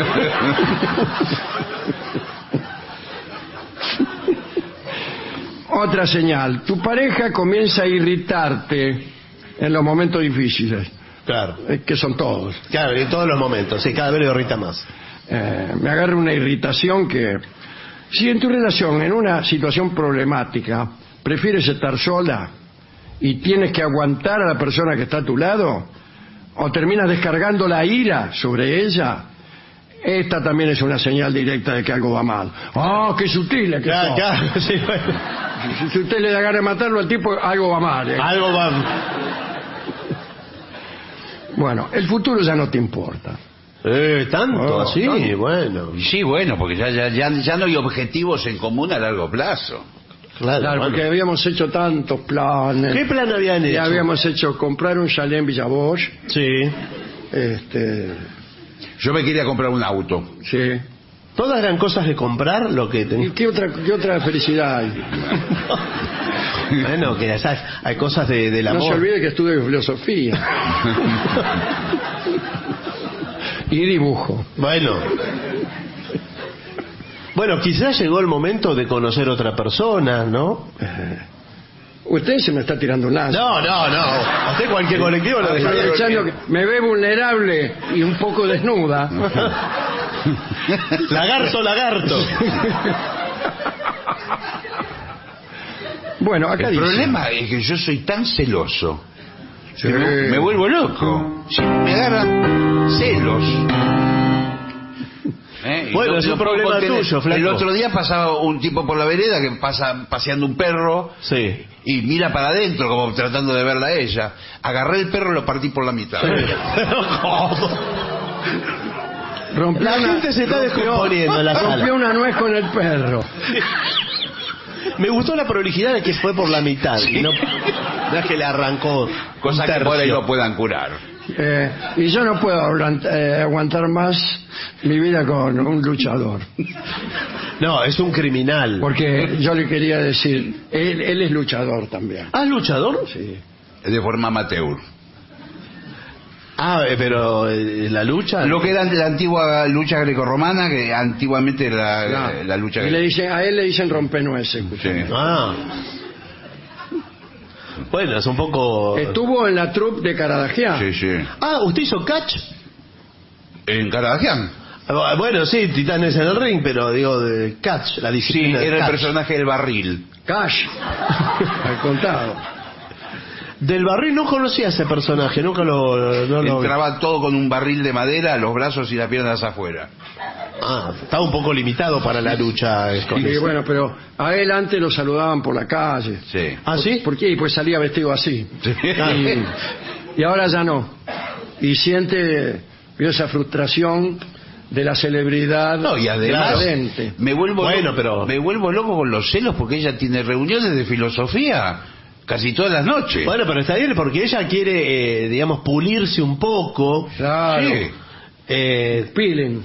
Otra señal, tu pareja comienza a irritarte en los momentos difíciles, Claro. eh, que son todos. Claro, en todos los momentos. Sí, cada vez le irrita más. Eh, me agarra una irritación que... Si en tu relación, en una situación problemática, prefieres estar sola y tienes que aguantar a la persona que está a tu lado, o terminas descargando la ira sobre ella, esta también es una señal directa de que algo va mal. ¡Ah, qué sutil es que Claro, sos! claro, sí, bueno. Si, si usted le da ganas de matarlo al tipo, algo va mal. ¿eh? Algo va... Bueno, el futuro ya no te importa. Eh, tanto Oh, así, tanto. bueno. Y sí, bueno, porque ya, ya, ya, ya no hay objetivos en común a largo plazo. Claro, Claro, bueno. porque habíamos hecho tantos planes. ¿Qué plan habían hecho? Ya habíamos hecho comprar un chalet en Villa Bosch. Sí. Este, Yo me quería comprar un auto. sí. Todas eran cosas de comprar lo que ¿Y tenía. qué otra, qué otra felicidad hay? Bueno, que ¿sabes? Hay cosas de, del No amor. se olvide que estudio filosofía. Y dibujo. Bueno. Bueno, quizás llegó el momento de conocer otra persona, ¿no? Usted se me está tirando un lazo. No, no, no. A usted cualquier colectivo lo Estoy dejaría. echando que me ve vulnerable y un poco desnuda. Lagarto, lagarto. Bueno, acá El dice. problema es que yo soy tan celoso Sí. que me, me vuelvo loco. Sí, me agarran celos. ¿Eh? Y Bueno, no- es un no puedo problema contener. tuyo, flaco. El otro día pasaba un tipo por la vereda que pasa paseando un perro Sí. y mira para adentro como tratando de verla a ella. Agarré el perro y lo partí por la mitad. Rompió La una- gente se está rompió- descomponiendo en la sala. Rompió una nuez con el perro. Me gustó la prolijidad de que fue por la mitad. y No, no es que le arrancó. Cosas un que por ahí tercio. no puedan curar. Eh, y yo no puedo aguant- eh, aguantar más mi vida con un luchador. No, es un criminal. Porque yo le quería decir, él, él es luchador también. ¿Ah, es luchador? Sí. De forma amateur. Ah, eh, pero eh, la lucha. Lo que era la antigua lucha grecorromana, que antiguamente era Claro. eh, la lucha Y le grecorromana. dicen, a él le dicen rompenueces. Sí. Ah. Bueno, es un poco. Estuvo en la troupe de Caradagian. Sí, sí. Ah, ¿usted hizo catch? En Caradagian. Ah, Bueno, sí, Titanes en el ring, pero digo de catch, la Sí, disciplina. de era el catch. personaje del barril. Cash. Al contado. Del barril no conocía a ese personaje, nunca lo. No lo... Entraba todo con un barril de madera, los brazos y las piernas afuera. Ah, estaba un poco limitado para la lucha. eh, con Y eso. bueno, pero a él antes lo saludaban por la calle. Sí. ¿Ah, sí? ¿Por qué? Pues salía vestido así. Sí. Y, y ahora ya no. Y siente vio esa frustración de la celebridad No, y además decadente. me vuelvo Bueno, loco, pero- me vuelvo loco con los celos porque ella tiene reuniones de filosofía casi todas las noches. Bueno, pero está bien porque ella quiere, eh, digamos, pulirse un poco. Claro. Sí. Eh, Peeling.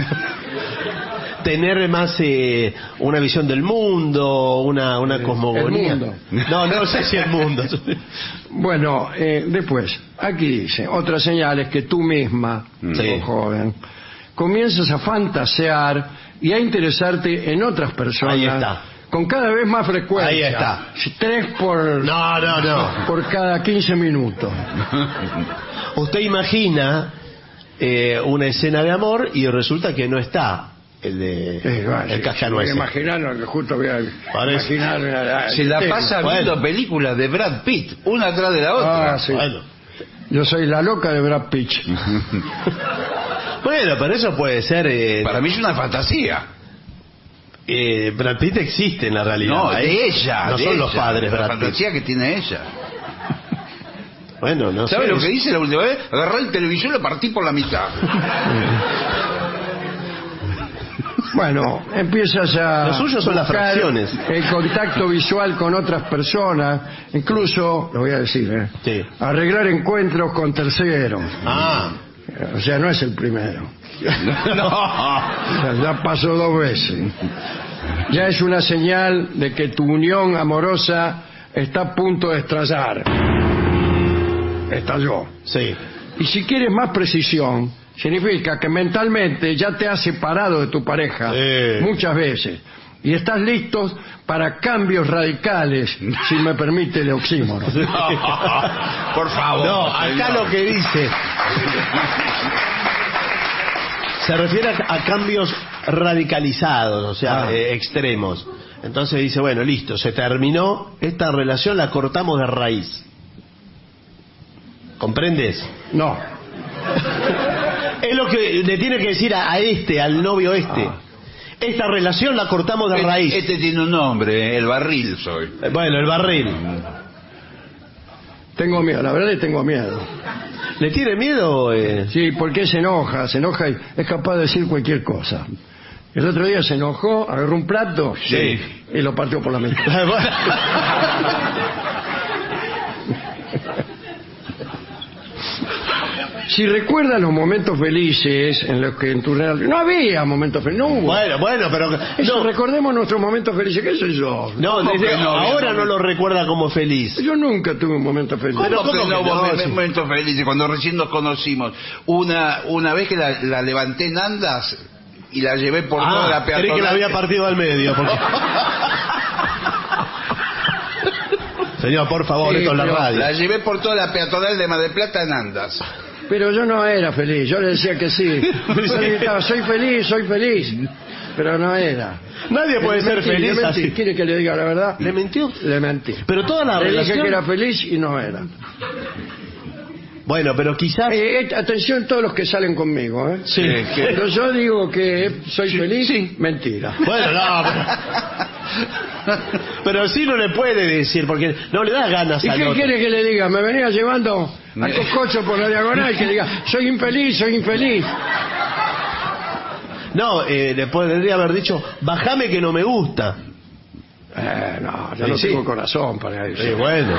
tener más eh, una visión del mundo, una, una cosmogonía. el mundo. No, no sé si el mundo. Bueno, eh, después, aquí dice, otras señales que tú misma, Sí. oh, joven, comienzas a fantasear y a interesarte en otras personas. Ahí está. Con cada vez más frecuencia. Ahí está. Tres por, No, no, no. por cada quince minutos. Usted imagina eh, una escena de amor y resulta que no está el de Eh, vaya, el cascano voy a ese. imaginar que justo voy a Parece. imaginar la- la- Se la el tema. pasa Bueno. viendo películas de Brad Pitt, una atrás de la otra. Ah, sí. Bueno. Yo soy la loca de Brad Pitt. Bueno, pero eso puede ser. Eh, Para mí es una fantasía. eh, Brad Pitt existe en la realidad. No, ¿eh? de ella. No de son los ella, padres, la Brad Pitt. fantasía que tiene ella. Bueno, no ¿Sabe sé. lo que dice la última vez? Agarré el televisor y lo partí por la mitad. Bueno, empiezas a Lo suyo son las buscar fracciones. el contacto visual con otras personas, incluso, lo voy a decir, ¿eh? Sí. arreglar encuentros con terceros. Ah. O sea, no es el primero. No. O sea, ya pasó dos veces. Ya es una señal de que tu unión amorosa está a punto de estallar. Estalló. Sí. Y si quieres más precisión, significa que mentalmente ya te has separado de tu pareja Sí. muchas veces y estás listo para cambios radicales, si me permite el oxímoron. Por favor. No, acá señor. lo que dice se refiere a, a cambios radicalizados, o sea, Ah. eh, extremos. Entonces dice, bueno, listo, se terminó esta relación, la cortamos de raíz. ¿Comprendes? No. Es lo que le tiene que decir a, a este, al novio este. Ah. Esta relación la cortamos de raíz. Este tiene un nombre, el barril soy. Eh, Bueno, el barril. Tengo miedo, la verdad le tengo miedo. ¿Le tiene miedo? Eh? Sí, porque se enoja, se enoja y es capaz de decir cualquier cosa. El otro día se enojó, agarró un plato Sí. y lo partió por la mitad. Si recuerdas los momentos felices en los que en tu real... No había momentos felices, no hubo. Bueno, bueno, pero... Eso, No, recordemos nuestros momentos felices, ¿qué soy yo? no, ¿Cómo desde que no? ahora no lo recuerda como feliz. Yo nunca tuve un momento feliz. ¿Cómo Pero que ¿cómo no que hubo no? me- Sí. momentos felices cuando recién nos conocimos? Una una vez que la, la levanté en andas y la llevé por toda la Ah, peatonal. creí que la había partido al medio. Porque... Señor, por favor, Sí, esto es la pero- radio. La llevé por toda la peatonal de Mar del Plata en andas. Pero yo no era feliz, yo le decía que sí. Yo gritaba, soy feliz, soy feliz. Pero no era. Nadie puede Le ser mentí, le feliz mentí. así. ¿Quiere que le diga la verdad? ¿Le mintió? Le mentí. Pero toda la Le dije relación... que era feliz y no era. Bueno, pero quizás... Eh, eh, atención todos los que salen conmigo, ¿eh? Sí. Eh, que- Cuando yo digo que soy feliz, sí. mentira. Bueno, no, pero... pero sí no le puede decir, porque no le da ganas ¿Y al qué otro. quiere que le diga? Me venía llevando a Cococho por la diagonal que diga, soy infeliz, soy infeliz. No, eh, le podría haber dicho, bajame que no me gusta. Eh, no, yo Sí, no sí. tengo corazón para eso. Sí, bueno.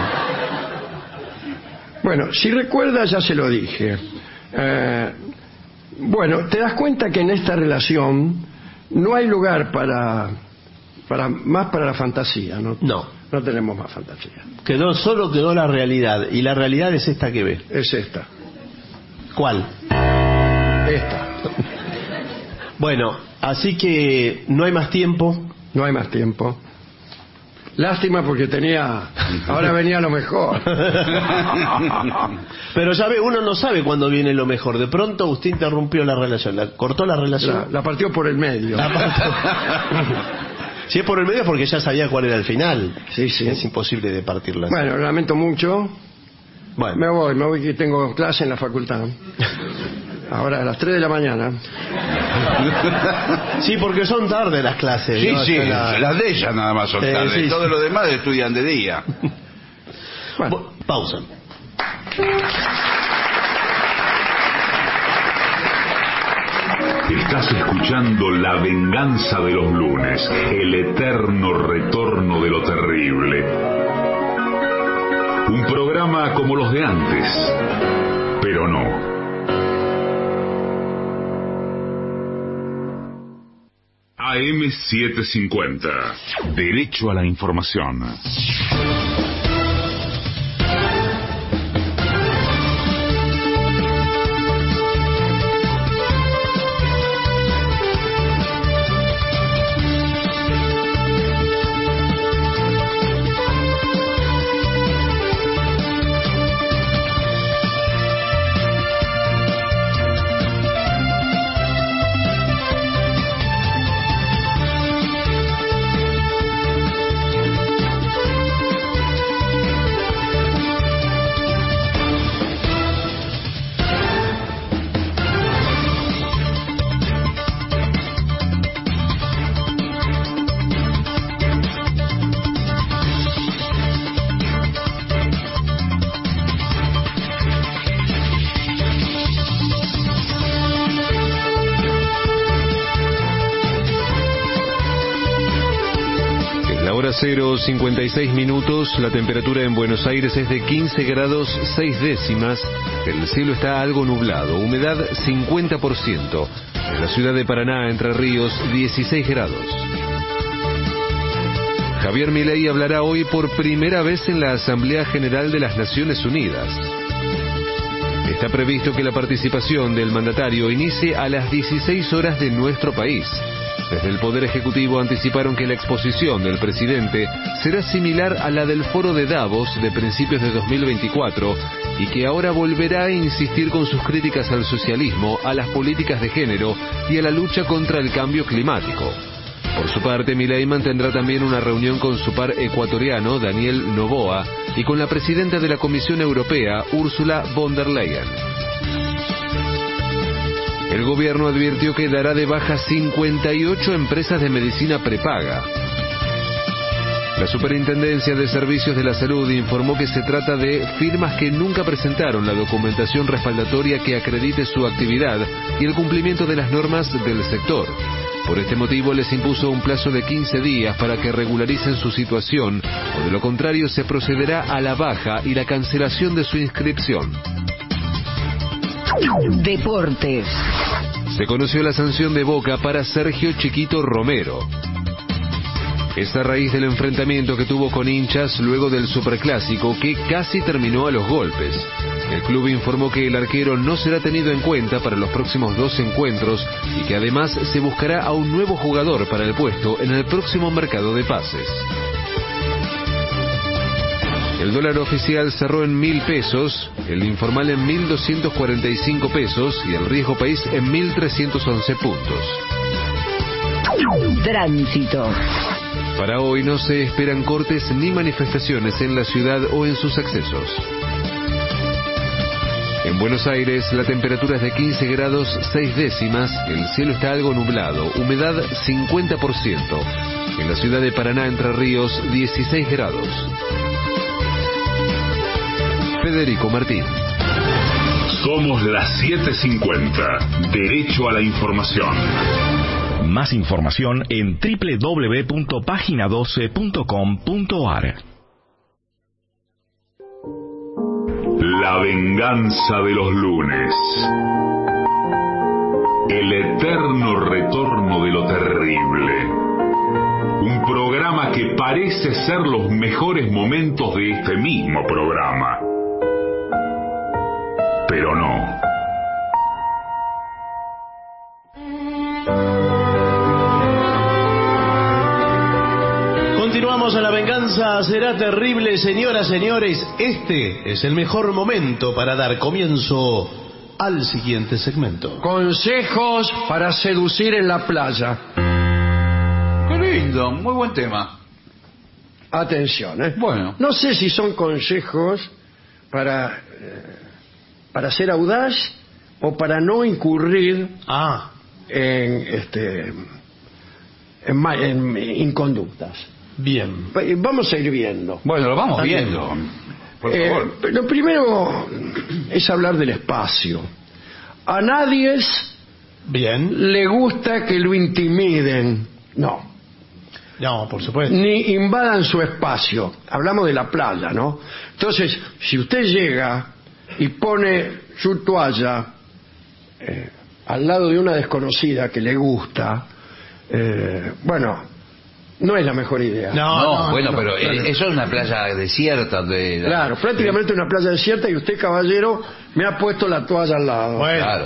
Bueno, si recuerdas, ya se lo dije. Eh, bueno, te das cuenta que en esta relación no hay lugar para, para más para la fantasía, ¿no? No. No tenemos más fantasía. Quedó, solo quedó la realidad, y la realidad es esta que ve. Es esta. ¿Cuál? Esta. Bueno, así que no hay más tiempo. No hay más tiempo. Lástima porque tenía... Ahora venía lo mejor. Pero ya ve, uno no sabe cuándo viene lo mejor. De pronto usted interrumpió la relación, la, cortó la relación. La, la partió por el medio. La partió. Si es por el medio es porque ya sabía cuál era el final. Sí, sí. Es imposible de partirla. Bueno, lamento mucho. Bueno. Me voy, me voy que tengo clase en la facultad. Ahora a las tres de la mañana. Sí, porque son tarde las clases. Sí, ¿no? sí, Hasta la- las de ella nada más son Sí, tarde. sí, Todo sí. lo demás estudian de día. Bueno, Bu- Pausa. Estás escuchando La venganza de los lunes, el eterno retorno de lo terrible. Un programa como los de antes, pero no. A M setecientos cincuenta, derecho a la información. cero cincuenta y seis minutos, la temperatura en Buenos Aires es de quince grados seis décimas, el cielo está algo nublado, humedad cincuenta por ciento, en la ciudad de Paraná, Entre Ríos, dieciséis grados. Javier Milei hablará hoy por primera vez en la Asamblea General de las Naciones Unidas. Está previsto que la participación del mandatario inicie a las dieciséis horas de nuestro país. Desde el Poder Ejecutivo anticiparon que la exposición del presidente será similar a la del Foro de Davos de principios de dos mil veinticuatro y que ahora volverá a insistir con sus críticas al socialismo, a las políticas de género y a la lucha contra el cambio climático. Por su parte, Milei mantendrá también una reunión con su par ecuatoriano, Daniel Noboa, y con la presidenta de la Comisión Europea, Ursula von der Leyen. El gobierno advirtió que dará de baja cincuenta y ocho empresas de medicina prepaga. La Superintendencia de Servicios de la Salud informó que se trata de firmas que nunca presentaron la documentación respaldatoria que acredite su actividad y el cumplimiento de las normas del sector. Por este motivo les impuso un plazo de quince días para que regularicen su situación, o de lo contrario se procederá a la baja y la cancelación de su inscripción. Deportes. Se conoció la sanción de Boca para Sergio Chiquito Romero. Es a raíz del enfrentamiento que tuvo con hinchas luego del Superclásico, que casi terminó a los golpes. El club informó que el arquero no será tenido en cuenta para los próximos dos encuentros y que además se buscará a un nuevo jugador para el puesto en el próximo mercado de pases. El dólar oficial cerró en mil pesos, el informal en mil doscientos cuarenta y cinco pesos y el riesgo país en mil trescientos once puntos. Tránsito. Para hoy no se esperan cortes ni manifestaciones en la ciudad o en sus accesos. En Buenos Aires la temperatura es de quince grados seis décimas, el cielo está algo nublado, humedad cincuenta por ciento. En la ciudad de Paraná, Entre Ríos, dieciséis grados. Federico Martín. Somos las siete cincuenta. Derecho a la información. Más información en doble u doble u doble u punto página doce punto com punto a r. La venganza de los lunes. El eterno retorno de lo terrible. Un programa que parece ser los mejores momentos de este mismo programa. Pero no. Continuamos a La venganza será terrible, señoras, señores. Este es el mejor momento para dar comienzo al siguiente segmento. Consejos para seducir en la playa. Qué lindo, muy buen tema. Atención, ¿eh? Bueno. No sé si son consejos para, eh, para ser audaz o para no incurrir Ah, en, este, en, ma- en inconductas. bien. Eh, Vamos a ir viendo. Bueno, lo vamos Está bien. viendo. Por Eh, favor. lo primero es hablar del espacio. A nadie es- Bien. le gusta que lo intimiden. No. No, por supuesto. Ni invadan su espacio. Hablamos de la playa, ¿no? Entonces, si usted llega y pone su toalla eh, al lado de una desconocida que le gusta, eh, bueno, no es la mejor idea. No, No, no, bueno, no, pero claro. eh, eso es una playa desierta. De, Claro, prácticamente una playa desierta y usted, caballero, me ha puesto la toalla al lado. Bueno. Claro.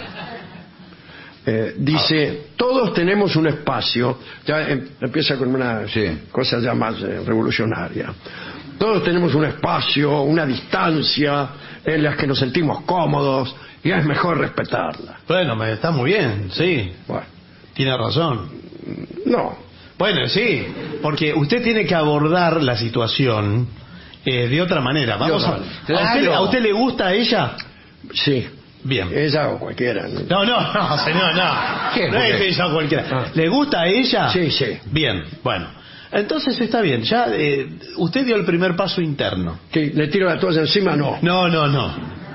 Eh, dice, todos tenemos un espacio, ya em- empieza con una Sí. cosa ya más eh, revolucionaria. Todos tenemos un espacio, una distancia en las que nos sentimos cómodos y es mejor respetarla. Bueno, me está muy bien, sí. Bueno, Tiene razón. no, Bueno, sí, porque usted tiene que abordar la situación eh, de otra manera. Vamos De a, otra manera. ¿a, usted, Claro. ¿A usted le gusta a ella? sí, Bien. ella o cualquiera. ¿no? No, no, no, señor, no. ¿Qué? No es ¿Por qué? ella cualquiera. Ah. ¿Le gusta a ella? Sí, sí. Bien, bueno. Entonces está bien. Ya eh, usted dio el primer paso interno. ¿Que le tiro la toalla encima? No. No, no, no.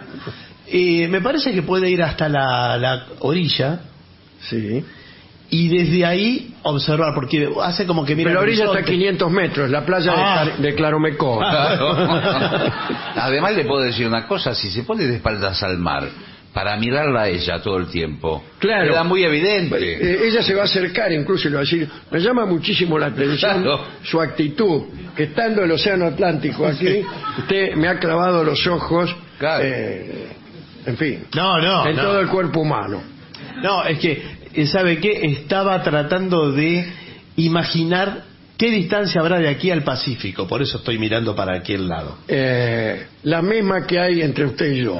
Y me parece que puede ir hasta la, la orilla Sí. y desde ahí observar, porque hace como que mira Pero la el orilla está a horizonte. quinientos metros, la playa de Ah. Clar- de Claromecó. Claro. Además le puedo decir una cosa, si se pone de espaldas al mar para mirarla a ella todo el tiempo, Claro. queda muy evidente. Eh, ella se va a acercar incluso y le va a decir, me llama muchísimo la atención Claro. su actitud, que estando el océano Atlántico aquí, usted me ha clavado los ojos, Claro. eh, en fin, No, no, en no. todo el cuerpo humano. No, es que, eh, ¿sabe qué? Estaba tratando de imaginar qué distancia habrá de aquí al Pacífico, por eso estoy mirando para aquel lado. Eh, la misma que hay entre usted y yo.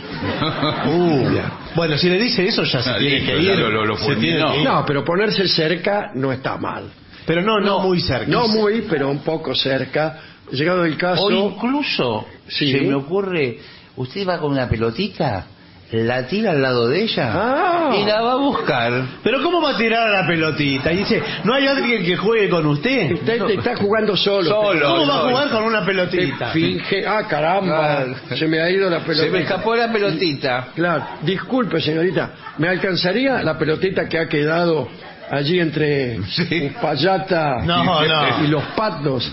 Uh, bueno, si le dice eso ya se Ah, tiene listo, que ir. ya lo- lo- lo se fulminó. tiene que ir. No, pero ponerse cerca no está mal. Pero no, no, muy cerca. No muy, pero un poco cerca. Llegado el caso... O incluso, Sí. se me ocurre, usted va con una pelotita la tira al lado de ella Ah. y la va a buscar. Pero ¿cómo va a tirar a la pelotita? Y dice, ¿no hay alguien que juegue con usted? Usted te está jugando solo. Solo. ¿Cómo va a no, jugar con una Te pelotita? finge. Ah, caramba. Claro. Se me ha ido la pelotita. Se me escapó la pelotita. Claro. Disculpe, señorita. ¿Me alcanzaría la pelotita que ha quedado allí entre Sí. Uspallata No, no. y los patos?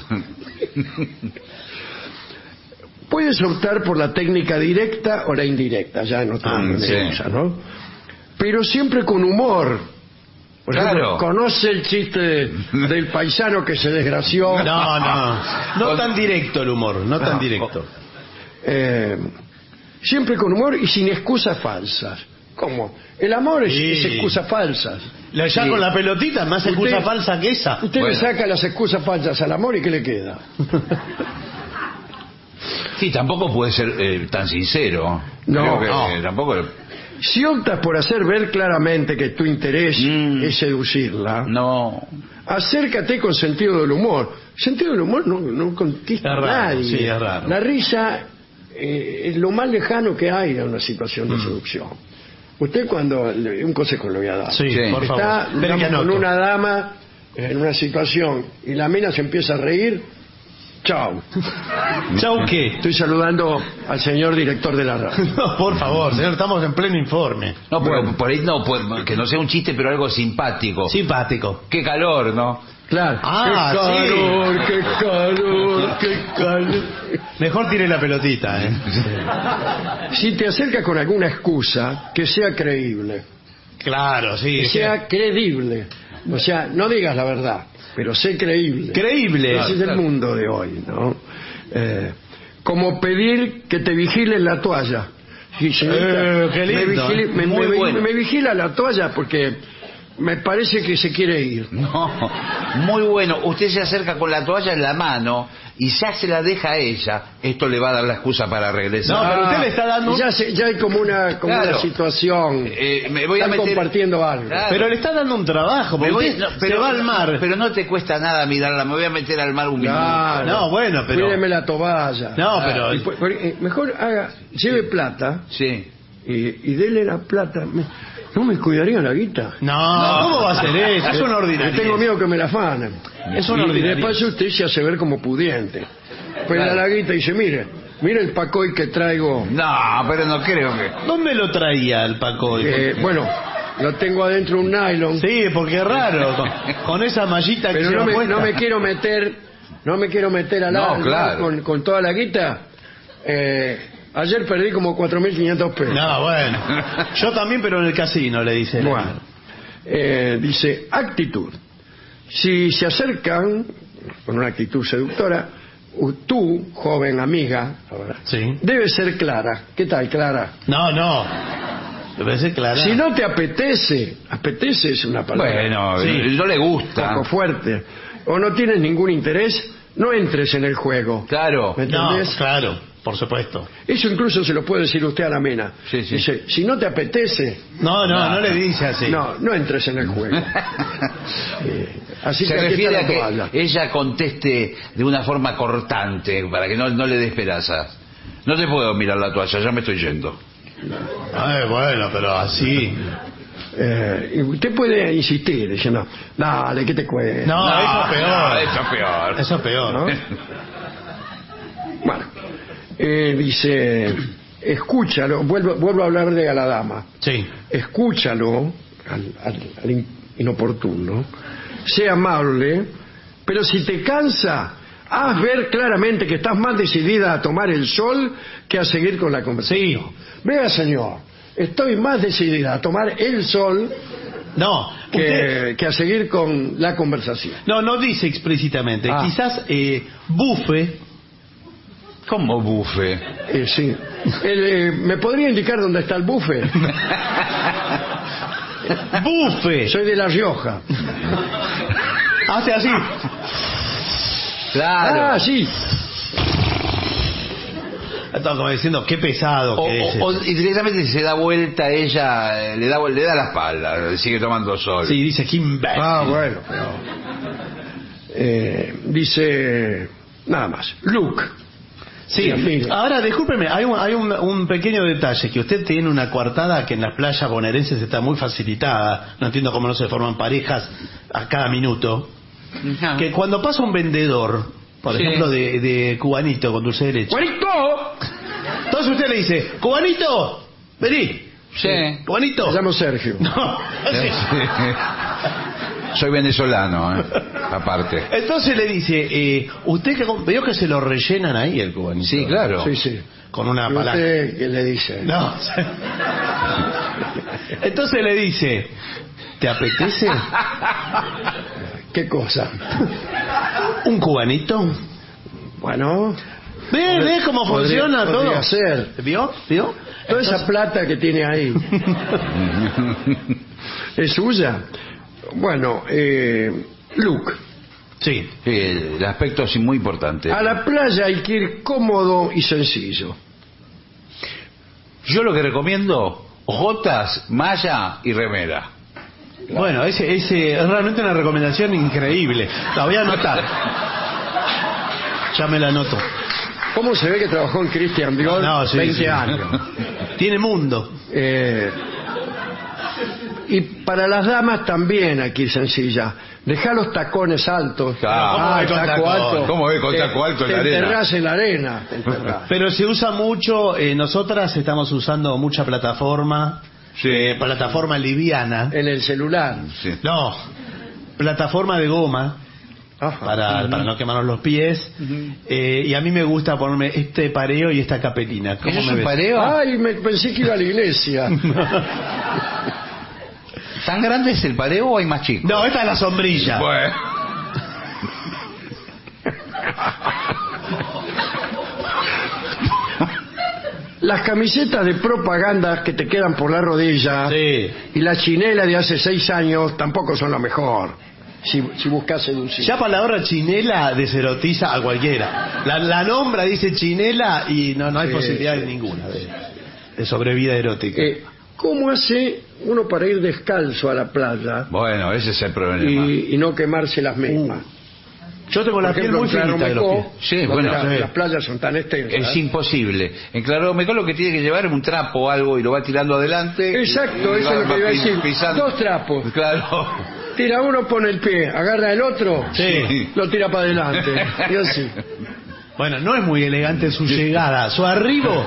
Puedes optar por la técnica directa o la indirecta, ya no Ah, tengo sí. excusa, ¿no? Pero siempre con humor. Por ejemplo, Claro. ¿conoce el chiste de- del paisano que se desgració? No, no. No tan directo el humor, no tan No. directo. Eh, siempre con humor y sin excusas falsas. ¿Cómo? El amor es, Sí. es excusas falsas. Ya Sí. con la pelotita, más Usted- excusa falsa que esa. Usted Bueno. le saca las excusas falsas al amor y ¿qué le queda? Sí, tampoco puede ser eh, tan sincero. No, Creo que, no. eh, tampoco. Si optas por hacer ver claramente que tu interés Mm. es seducirla, No. acércate con sentido del humor. Sentido del humor no, no conquista Es a raro, nadie. sí, es raro. La risa eh, es lo más lejano que hay a una situación Mm. de seducción. Usted cuando... le- Un consejo le voy a dar. Sí, Sí. por favor. Está Espere digamos, que con anoto. una dama en una situación y la mina se empieza a reír, chao. ¿Chau qué? Estoy saludando al señor director de la radio. No, por favor, señor, estamos en pleno informe. No, pero Bueno. por ahí no, pues, que no sea un chiste, pero algo simpático. Simpático. Qué calor, ¿no? Claro. Ah, qué sí. calor, qué calor, qué calor. Mejor tire la pelotita, ¿eh? Si te acercas con alguna excusa, que sea creíble. Claro, sí. Que sea creíble. O sea, no digas la verdad, pero sé creíble. Creíble. Ese es el mundo de hoy, ¿no? Eh, como pedir que te vigilen la toalla. Sí, señorita, Eh, qué lindo, me, vigile- ¿eh? me- Muy me- bueno. me vigila la toalla porque me parece que se quiere ir. No, muy bueno. Usted se acerca con la toalla en la mano y ya se la deja a ella. Esto le va a dar la excusa para regresar. No, pero usted le está dando un- Ya, se- ya hay como una, como Claro. una situación. Eh, me voy a Están meter- compartiendo algo. Claro. Pero le está dando un trabajo, Me porque voy- usted no, se va al mar. Pero no te cuesta nada mirarla. Me voy a meter al mar un minuto. Claro. No, bueno, pero... Cuídeme la toalla. No, pero- Y pu- eh, mejor haga, lleve plata Sí. y, y dele la plata. Me- ¿No me cuidaría la guita? No, ¿cómo va a ser eso? Es un Porque ordinario. tengo miedo que me la afanen. Es un Y- y de ordinario. paso usted se hace ver como pudiente. Pues da la guita y dice, mire, mire el pacoy que traigo. No, pero no creo que... ¿Dónde lo traía el Paco? Eh, bueno, lo tengo adentro un nylon. Sí, porque es raro, con, con esa mallita que Pero lleva no me, puesta. no me quiero meter, no me quiero meter al No, alma claro. con, con toda la guita. Eh, ayer perdí como cuatro mil quinientos pesos. No, bueno. Yo también, pero en el casino, le dice. Bueno, eh, dice actitud. Si se acercan con una actitud seductora, u- tú, joven amiga, ahora, Sí. debes ser clara. ¿Qué tal, Clara? No, no. Debe ser clara. Si no te apetece, apetece es una palabra Bueno, Sí. no le un gusta. poco fuerte, o no tienes ningún interés, no entres en el juego. Claro. ¿Me No, entendés? claro, por supuesto. Eso incluso se lo puede decir usted a la mena. Sí, sí. Dice, si no te apetece, No, no, no, No. le dice así. no, no entres en el juego. Eh, así Se que aquí refiere está a la que toalla. ella conteste de una forma cortante para que no, no le dé esperanzas. No te puedo mirar la toalla, ya me estoy yendo. Ay, bueno, pero así. Eh, y usted puede insistir diciendo, dale, ¿qué te cuesta? No, eso es peor. no, eso es peor. Eso es peor. ¿No? Bueno, eh, dice, escúchalo, vuelvo, vuelvo a hablarle a la dama, Sí. escúchalo al, al- al in- inoportuno, sea amable, pero si te cansa, haz ver claramente que estás más decidida a tomar el sol que a seguir con la conversación. Vea, señor, estoy más decidida a tomar el sol No, que, usted- que a seguir con la conversación. no, no dice explícitamente. Ah. Quizás eh, bufe. ¿Cómo bufe? Eh, sí. El, eh, ¿Me podría indicar dónde está el buffet? Bufe. Soy de La Rioja. Hace así. Claro. Ah, sí. Estaba como diciendo, qué pesado O, que es. o- o- y directamente se da vuelta ella, eh, le da, le da la espalda, sigue tomando sol. Sí, dice Kim Beck. Ah, bueno, pero... Eh, dice... Nada más. Look. Sí, ahora discúlpeme, hay, un, hay un, un pequeño detalle, que usted tiene una coartada que en las playas bonaerenses está muy facilitada, no entiendo cómo no se forman parejas a cada minuto, no. Que cuando pasa un vendedor, por sí. ejemplo, de, de cubanito con dulce de leche. ¡Cubanito! Entonces usted le dice, ¡cubanito! Vení. Sí. ¡Cubanito! Me llamo Sergio. No, sí. Soy venezolano, ¿eh? Aparte. Entonces le dice, eh, usted que veo que se lo rellenan ahí el cubanito. Sí, claro. Sí, sí. Con una palanca. ¿Usted qué le dice? No. Entonces le dice, ¿te apetece? ¿Qué cosa? ¿Un cubanito? Bueno. ¿Ve, ve cómo podría, funciona podría todo? Ser. ¿Vio? ¿Vio? Toda Entonces... esa plata que tiene ahí. ¿Es suya? Bueno, eh, Luke. Sí. Sí, el aspecto es muy importante. A la playa hay que ir cómodo y sencillo. Yo lo que recomiendo, jotas, malla y remera. Claro. Bueno, ese, ese es realmente una recomendación increíble. La voy a anotar. Ya me la anoto. ¿Cómo se ve que trabajó en Christian Dior no, sí, veinte sí. años? Tiene mundo. Eh, y para las damas también aquí sencilla. Dejá los tacones altos. Claro. Ah, ¿Cómo taco taco? alto. ¿Cómo es con Te- taco alto en te la arena? enterrás en la arena. te enterrás. Pero se usa mucho, eh, nosotras estamos usando mucha plataforma, Sí. eh, plataforma liviana. En el celular. Sí. No, plataforma de goma. Ajá. Para, Ujú. para no quemarnos los pies. eh, y a mí me gusta ponerme este pareo y esta capelina. ¿Cómo ¿Eso es me un ves? pareo? Ay, me pensé que iba a la iglesia. ¿Tan grande es el pareo o hay más chico? No, esta es la sombrilla. Bueno. Las camisetas de propaganda que te quedan por la rodilla Sí. y la chinela de hace seis años tampoco son lo mejor. Si, si buscas seducir. Ya para la hora chinela deserotiza a cualquiera. La, la nombra, dice chinela y no, no hay Sí, posibilidad sí. ninguna de, de sobrevida erótica. Eh, ¿Cómo hace uno para ir descalzo a la playa Bueno, ese es el problema. y, y no quemarse las mismas? Yo tengo la Por piel ejemplo, muy en finita de los Claromecó, pies. Sí, donde bueno, la- sí. las playas son tan extensas. Es imposible. En Claromecó lo que tiene que llevar es un trapo o algo y lo va tirando adelante. Exacto, y eso va- es lo que va iba a pi- decir. pisando. Dos trapos. Claro. Tira uno, pone el pie, agarra el otro, Sí. lo tira para adelante. Y así. Bueno, no es muy elegante su llegada, su arribo.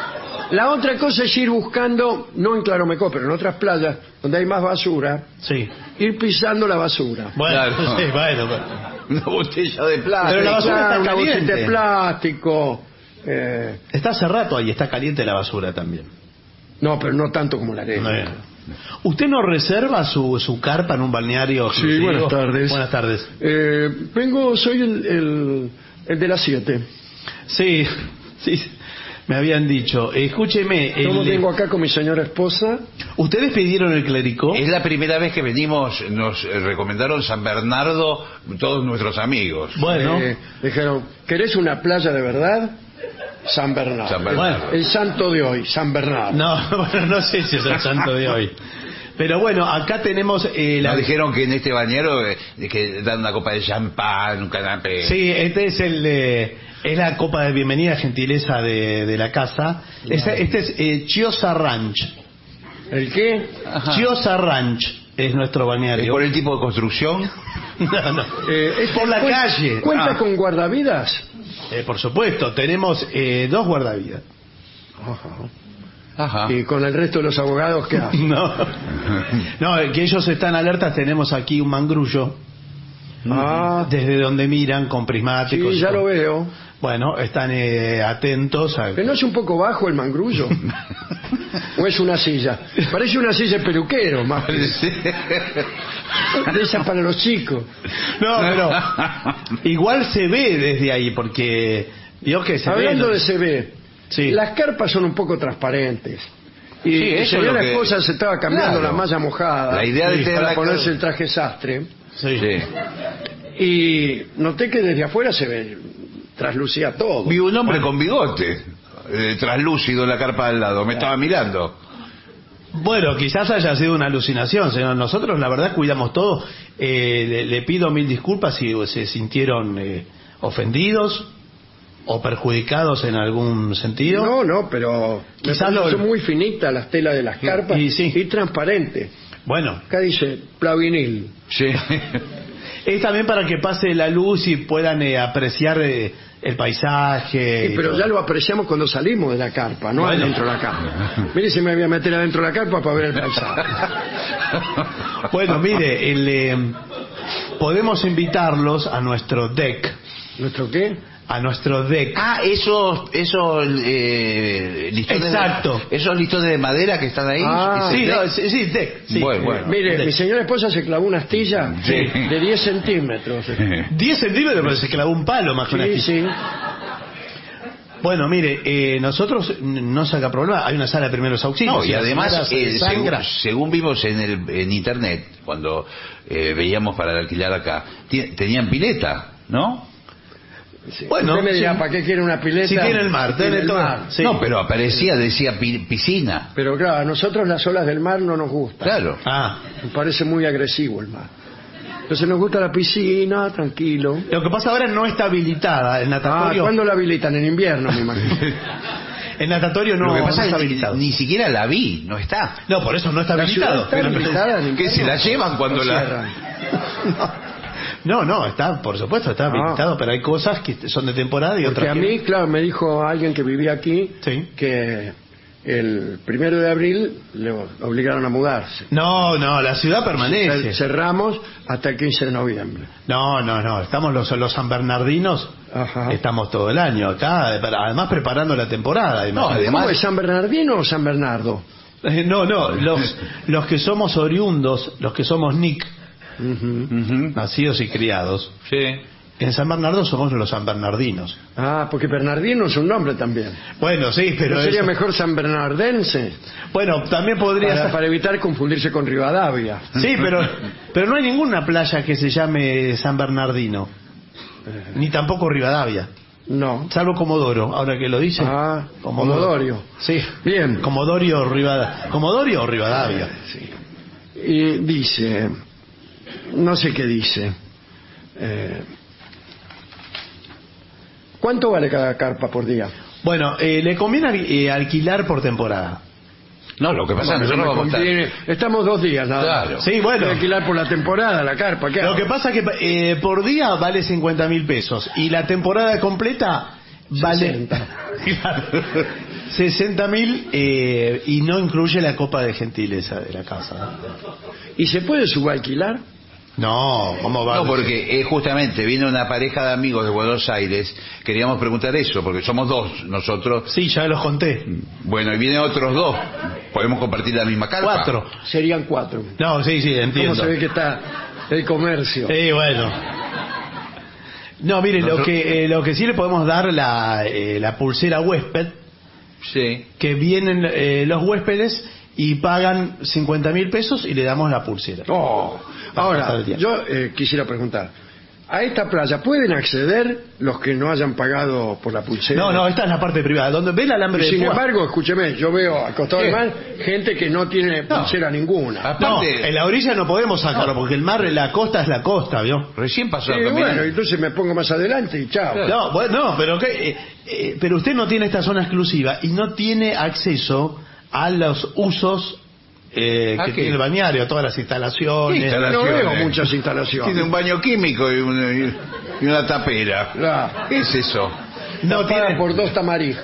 La otra cosa es ir buscando, no en Claromecó, pero en otras playas donde hay más basura, Sí. ir pisando la basura. Bueno, Claro. sí, bueno, bueno. Una botella de plástico. Pero la basura Claro, está una botella caliente. de plástico. eh, Está hace rato ahí, está caliente la basura también. no, pero no tanto como la arena. Bueno. ¿Usted no reserva su, su carpa en un balneario Sí, exclusivo? buenas tardes. Buenas tardes. Eh, vengo, soy el, el, el de las siete. Sí, sí, me habían dicho. Escúcheme, Yo el- vengo acá con mi señora esposa. ¿ustedes pidieron el clericó? Es la primera vez que venimos, nos eh, recomendaron San Bernardo todos nuestros amigos. Bueno, Eh, dijeron, ¿querés una playa de verdad? San Bernardo. San Bernardo. El santo de hoy, San Bernardo. no, bueno, no sé si es el santo de hoy. Pero bueno, acá tenemos eh, la... Nos dijeron que en este bañero eh, que dan una copa de champán, un canapé. Sí, este es el eh, es la copa de bienvenida gentileza de, de la casa. Este, este es eh, Chiosa Ranch. ¿El qué? Ajá. Chiosa Ranch es nuestro ¿Es balneario. por el tipo de construcción? No, no. Eh, es- Por la cuen- calle. ¿Cuenta Ah. con guardavidas? Eh, por supuesto, tenemos eh, dos guardavidas. Ajá. Y con el resto de los abogados, ¿qué hacen? No, no, eh, que ellos están alertas. Tenemos aquí un mangrullo Ah, desde donde miran con prismáticos. sí, y ya con- lo veo. Bueno, están eh, atentos a... ¿Pero no es un poco bajo el mangrullo? ¿O es una silla? Parece una silla de peluquero, más que de esas para los chicos. No, pero igual se ve desde ahí porque vio que se Hablando ve. de se ve, Sí. las carpas son un poco transparentes. Y Sí, mi eso es señora lo que- esposa se estaba cambiando Claro. la malla mojada La idea de sí, tener para la- ponerse el traje sastre. Sí. Sí. Y noté que desde afuera se ve, traslucía todo. Vi un hombre con bigote, eh, traslúcido en la carpa al lado, me estaba mirando. Bueno, quizás haya sido una alucinación, señor. Nosotros, la verdad, cuidamos todo. Eh, le, le pido mil disculpas si se sintieron eh, ofendidos o perjudicados en algún sentido. No, no, pero quizás lo... son muy finitas las telas de las carpas y, sí. y transparentes. Bueno. Acá dice plavinil. Sí. Es también para que pase la luz y puedan eh, apreciar eh, el paisaje. Sí, pero ya lo apreciamos cuando salimos de la carpa, no bueno. adentro de la carpa. Mire si me voy a meter adentro de la carpa para ver el paisaje. Bueno, mire, el, eh, podemos invitarlos a nuestro deck. ¿Nuestro qué? A nuestro deck. Ah, esos, esos eh, listones. Exacto. De, esos listones de madera que están ahí. Ah, sí, deck? no, sí, sí, deck. Sí. Bueno, bueno. Mire, Deck. mi señora esposa se clavó una astilla Sí. de diez centímetros. diez centímetros, pero se clavó un palo más que una Sí, astilla. sí. Bueno, mire, eh, nosotros n- no saca problema. Hay una sala de primeros auxilios. No, y la además, señora se eh, sangra. según, según vimos en, el, en internet, cuando eh, veíamos para alquilar acá, ti- tenían pileta, ¿no? Sí. Bueno, Usted me dirá, sí. ¿para qué quiere una pileta? Si tiene el mar, tiene el todo. mar. Sí. No, pero aparecía, decía pi- piscina. Pero claro, a nosotros las olas del mar no nos gustan. Claro. Ah, Me parece muy agresivo el mar. Entonces nos gusta la piscina, tranquilo. lo que pasa ahora no está habilitada. El Ah, natatorio, ¿cuándo la habilitan? En invierno, me imagino. el natatorio no, Lo que no pasa está es que habilitado. ni siquiera la vi, no está. No, por eso no está La habilitado. ciudad está habilitada en Que invierno. se la llevan cuando ¿O la... cierran? No, no, está, por supuesto, está habilitado, pero hay cosas que son de temporada y Porque otras a que mí, claro, me dijo alguien que vivía aquí Sí. que el primero de abril le obligaron a mudarse. no. No, no, la ciudad permanece. Cerramos hasta el quince de noviembre. No, no, no, estamos los, los San Bernardinos, Ajá. estamos todo el año acá, además preparando la temporada. No, imagínate. además- ¿Cómo es San Bernardino o San Bernardo? Eh, No, no, los, los que somos oriundos, los que somos N I C, Ujú. Ujú. nacidos y criados, Sí. en San Bernardo somos los San Bernardinos. Ah, porque Bernardino es un nombre también. Bueno, sí, pero ¿No sería eso- mejor San Bernardense? bueno, también podría Para, ser- para evitar confundirse con Rivadavia. Sí, pero pero no hay ninguna playa que se llame San Bernardino, ni tampoco Rivadavia, No. salvo Comodoro, ahora que lo dice. Ah, Comodorio. Sí. Bien. Comodorio o Rivadavia. Comodorio o Rivadavia. Y dice, no sé qué dice. Eh, ¿Cuánto vale cada carpa por día? Bueno, eh, le conviene eh, alquilar por temporada. No, lo que pasa es que Bueno, nosotros me vamos a estar... conviene- Estamos dos días nada más. Claro. Sí, bueno. Voy a alquilar por la temporada la carpa. ¿Qué Lo hago? que pasa es que eh, por día vale cincuenta mil pesos y la temporada completa vale sesenta. sesenta mil eh, y no incluye la copa de gentileza de la casa. ¿Y se puede subalquilar? No, ¿cómo va? No, porque eh, justamente viene una pareja de amigos de Buenos Aires, queríamos preguntar eso, porque somos dos nosotros. Sí, ya los conté. Bueno, y vienen otros dos, podemos compartir la misma carpa. Cuatro. Serían cuatro. No, sí, sí, ¿Cómo entiendo. se ve que está el comercio? Sí, bueno. No, mire, lo Nosotros- que eh, lo que sí le podemos dar la, eh, la pulsera huésped, Sí. que vienen eh, los huéspedes y pagan cincuenta mil pesos y le damos la pulsera. Oh, pasar ahora, el tiempo. yo eh, quisiera preguntar, ¿a esta playa pueden acceder los que no hayan pagado por la pulsera? No, no, esta es la parte privada, donde ve el alambre de Sin púa. embargo, escúcheme, yo veo al costado del ¿Qué? mar gente que no tiene No. pulsera ninguna. No, Aparte, en la orilla no podemos sacarlo, porque el mar, la costa es la costa, ¿vio? recién pasó Sí, a caminar. bueno, entonces me pongo más adelante y chao. Claro. No, bueno, no, pero que, eh, eh, pero usted no tiene esta zona exclusiva y no tiene acceso a los usos eh, ¿A que qué? tiene el balneario, todas las instalaciones. Sí, No instalaciones. veo muchas instalaciones. Tiene un baño químico y una, y una tapera. Claro. ¿Qué es eso? No Tapada tiene, por dos tamariscos.